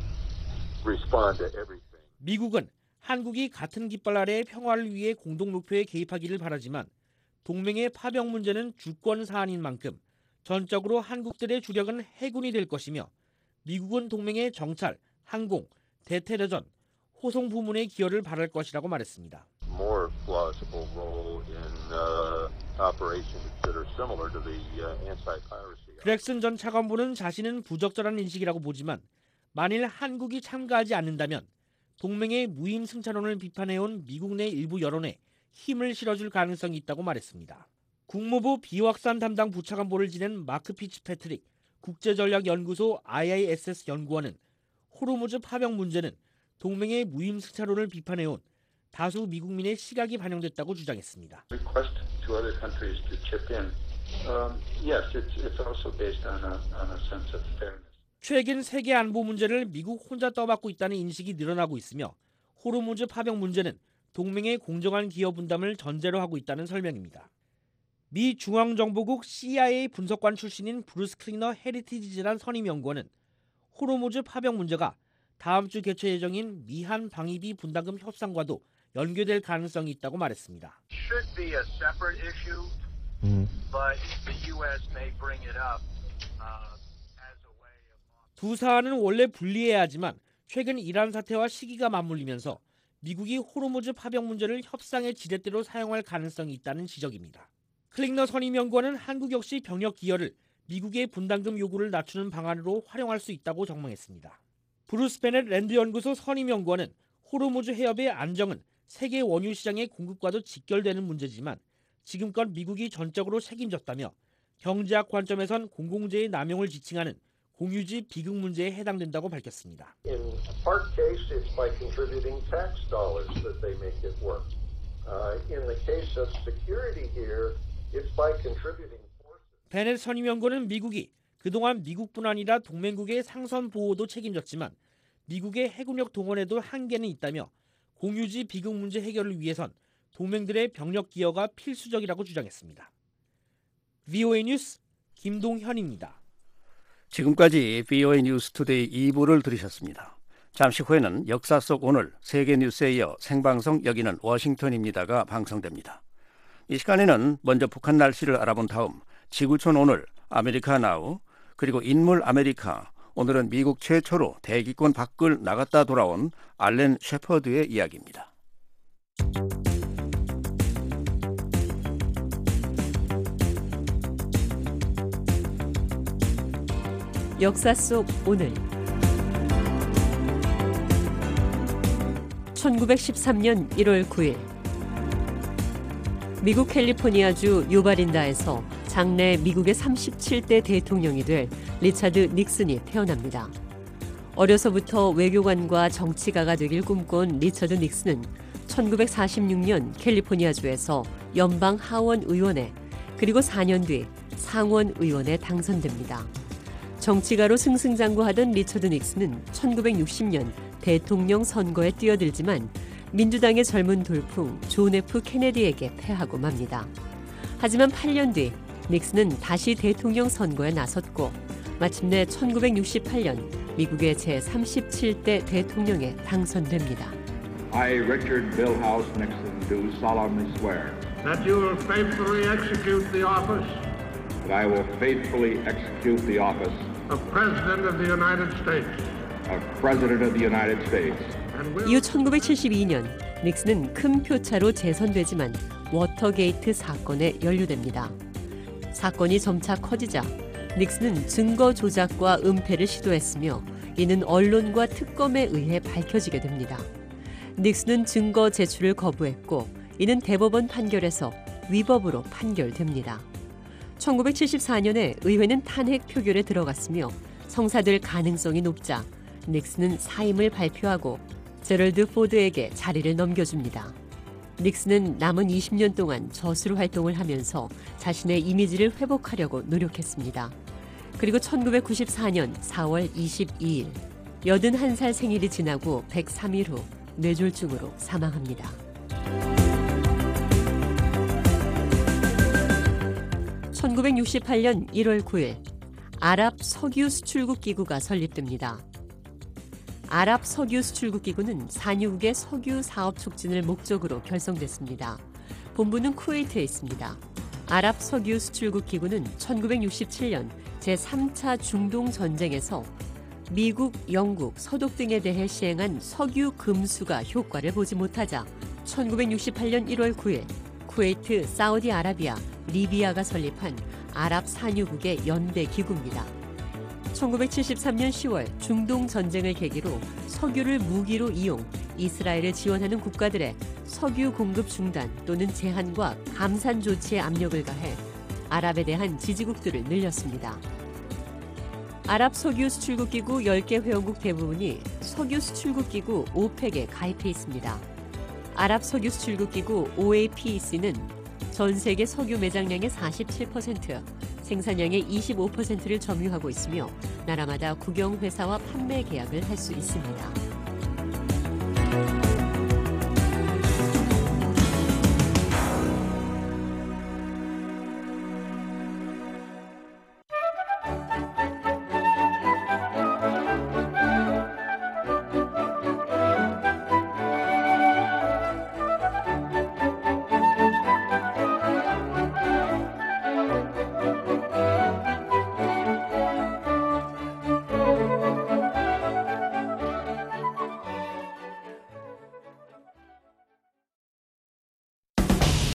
respond to everything. 미국은 한국이 같은 깃발 아래의 평화를 위해 공동 목표에 개입하기를 바라지만 동맹의 파병 문제는 주권 사안인 만큼 전적으로 한국들의 주력은 해군이 될 것이며 미국은 동맹의 정찰, 항공, 대테러전, 호송 부문의 기여를 바랄 것이라고 말했습니다. More plausible role in uh, operations that are similar to the uh, anti-piracy. 그렉슨 전 차관보는 자신은 부적절한 인식이라고 보지만 만일 한국이 참가하지 않는다면 동맹의 무임 승차론을 비판해온 미국 내 일부 여론에 힘을 실어줄 가능성이 있다고 말했습니다. 국무부 비확산 담당 부차관보를 지낸 마크 피츠패트릭 국제전략연구소 아이아이에스에스 연구원은 호르무즈 파병 문제는 동맹의 무임 승차론을 비판해온 다수 미국민의 시각이 반영됐다고 주장했습니다. Request to other countries to chip in. Um, yes, it's it's also based on a on a sense of fairness. 최근 세계 안보 문제를 미국 혼자 떠맡고 있다는 인식이 늘어나고 있으며 호르무즈 파병 문제는 동맹의 공정한 기여 분담을 전제로 하고 있다는 설명입니다. 미 중앙정보국 씨아이에이 분석관 출신인 브루스 클리너 헤리티지 재단 선임연구원은 호르무즈 파병 문제가 다음 주 개최 예정인 미한 방위비 분담금 협상과도 연계될 가능성이 있다고 말했습니다. Should be a separate issue, but the U S may bring it up. Uh, 두 사안은 원래 분리해야 하지만 최근 이란 사태와 시기가 맞물리면서 미국이 호르무즈 파병 문제를 협상의 지렛대로 사용할 가능성이 있다는 지적입니다. 클링너 선임연구원은 한국 역시 병력 기여를 미국의 분담금 요구를 낮추는 방안으로 활용할 수 있다고 전망했습니다. 브루스 베넷 랜드 연구소 선임연구원은 호르무즈 해협의 안정은 세계 원유 시장의 공급과도 직결되는 문제지만 지금껏 미국이 전적으로 책임졌다며 경제학 관점에선 공공재의 남용을 지칭하는 공유지 비극 문제에 해당된다고 밝혔습니다. In part case, it's by contributing tax dollars that they make it work. Uh, in the case of security here, it's by contributing. 베넷 선임연구원은 미국이 그동안 미국뿐 아니라 동맹국의 상선 보호도 책임졌지만 미국의 해군력 동원에도 한계는 있다며 공유지 비극 문제 해결을 위해선 동맹들의 병력 기여가 필수적이라고 주장했습니다. 브이오에이 뉴스 김동현입니다. 지금까지 브이오에이 뉴스투데이 이 부를 들으셨습니다. 잠시 후에는 역사 속 오늘 세계 뉴스에 이어 생방송 여기는 워싱턴입니다가 방송됩니다. 이 시간에는 먼저 북한 날씨를 알아본 다음 지구촌 오늘 아메리카 나우 그리고 인물 아메리카 오늘은 미국 최초로 대기권 밖을 나갔다 돌아온 알렌 셰퍼드의 이야기입니다. 역사 속 오늘 천구백십삼 년 일월 구일 미국 캘리포니아주 유바린다에서 장래 미국의 삼십칠 대 대통령이 될 리차드 닉슨이 태어납니다. 어려서부터 외교관과 정치가가 되길 꿈꾼 리처드 닉슨은 천구백사십육 년 캘리포니아주에서 연방 하원 의원에 그리고 사 년 뒤 상원 의원에 당선됩니다. 정치가로 승승장구하던 리처드 닉슨은 천구백육십 년 대통령 선거에 뛰어들지만 민주당의 젊은 돌풍 존 에프 케네디에게 패하고 맙니다. 하지만 팔 년 뒤 닉슨은 다시 대통령 선거에 나섰고 마침내 천구백육십팔 년 미국의 제삼십칠 대 대통령에 당선됩니다. I, Richard Milhouse Nixon, do solemnly swear that you will faithfully execute the office that I will faithfully execute the office of President of the United States. of President of the United States. 이후 천구백칠십이 년 닉슨은 큰 표차로 재선되지만 워터게이트 사건에 연루됩니다. 사건이 점차 커지자 닉슨은 증거 조작과 은폐를 시도했으며 이는 언론과 특검에 의해 밝혀지게 됩니다. 닉슨은 증거 제출을 거부했고 이는 대법원 판결에서 위법으로 판결됩니다. 천구백칠십사 년에 의회는 탄핵 표결에 들어갔으며 성사될 가능성이 높자 닉슨은 사임을 발표하고 제럴드 포드에게 자리를 넘겨줍니다. 닉슨은 남은 이십 년 동안 저수로 활동을 하면서 자신의 이미지를 회복하려고 노력했습니다. 그리고 천구백구십사 년 사월 이십이일 여든한 살 생일이 지나고 백삼 일 후 뇌졸중으로 사망합니다. 천구백육십팔 년 일월 구일 아랍 석유 수출국 기구가 설립됩니다. 아랍 석유 수출국 기구는 산유국의 석유 사업 촉진을 목적으로 결성됐습니다. 본부는 쿠웨이트에 있습니다. 아랍 석유 수출국 기구는 천구백육십칠 년 제삼 차 중동 전쟁에서 미국, 영국, 서독 등에 대해 시행한 석유 금수가 효과를 보지 못하자 천구백육십팔 년 일월 구일 쿠웨이트, 사우디아라비아, 리비아가 설립한 아랍 산유국의 연대 기구입니다. 천구백칠십삼 년 시월 중동 전쟁을 계기로 석유를 무기로 이용, 이스라엘을 지원하는 국가들의 석유 공급 중단 또는 제한과 감산 조치에 압력을 가해 아랍에 대한 지지국들을 늘렸습니다. 아랍 석유 수출국 기구 열 개 회원국 대부분이 석유 수출국 기구 오펙에 가입해 있습니다. 아랍 석유 수출국 기구 오에이피이씨는 전 세계 석유 매장량의 사십칠 퍼센트, 생산량의 이십오 퍼센트를 점유하고 있으며 나라마다 국영회사와 판매 계약을 할 수 있습니다.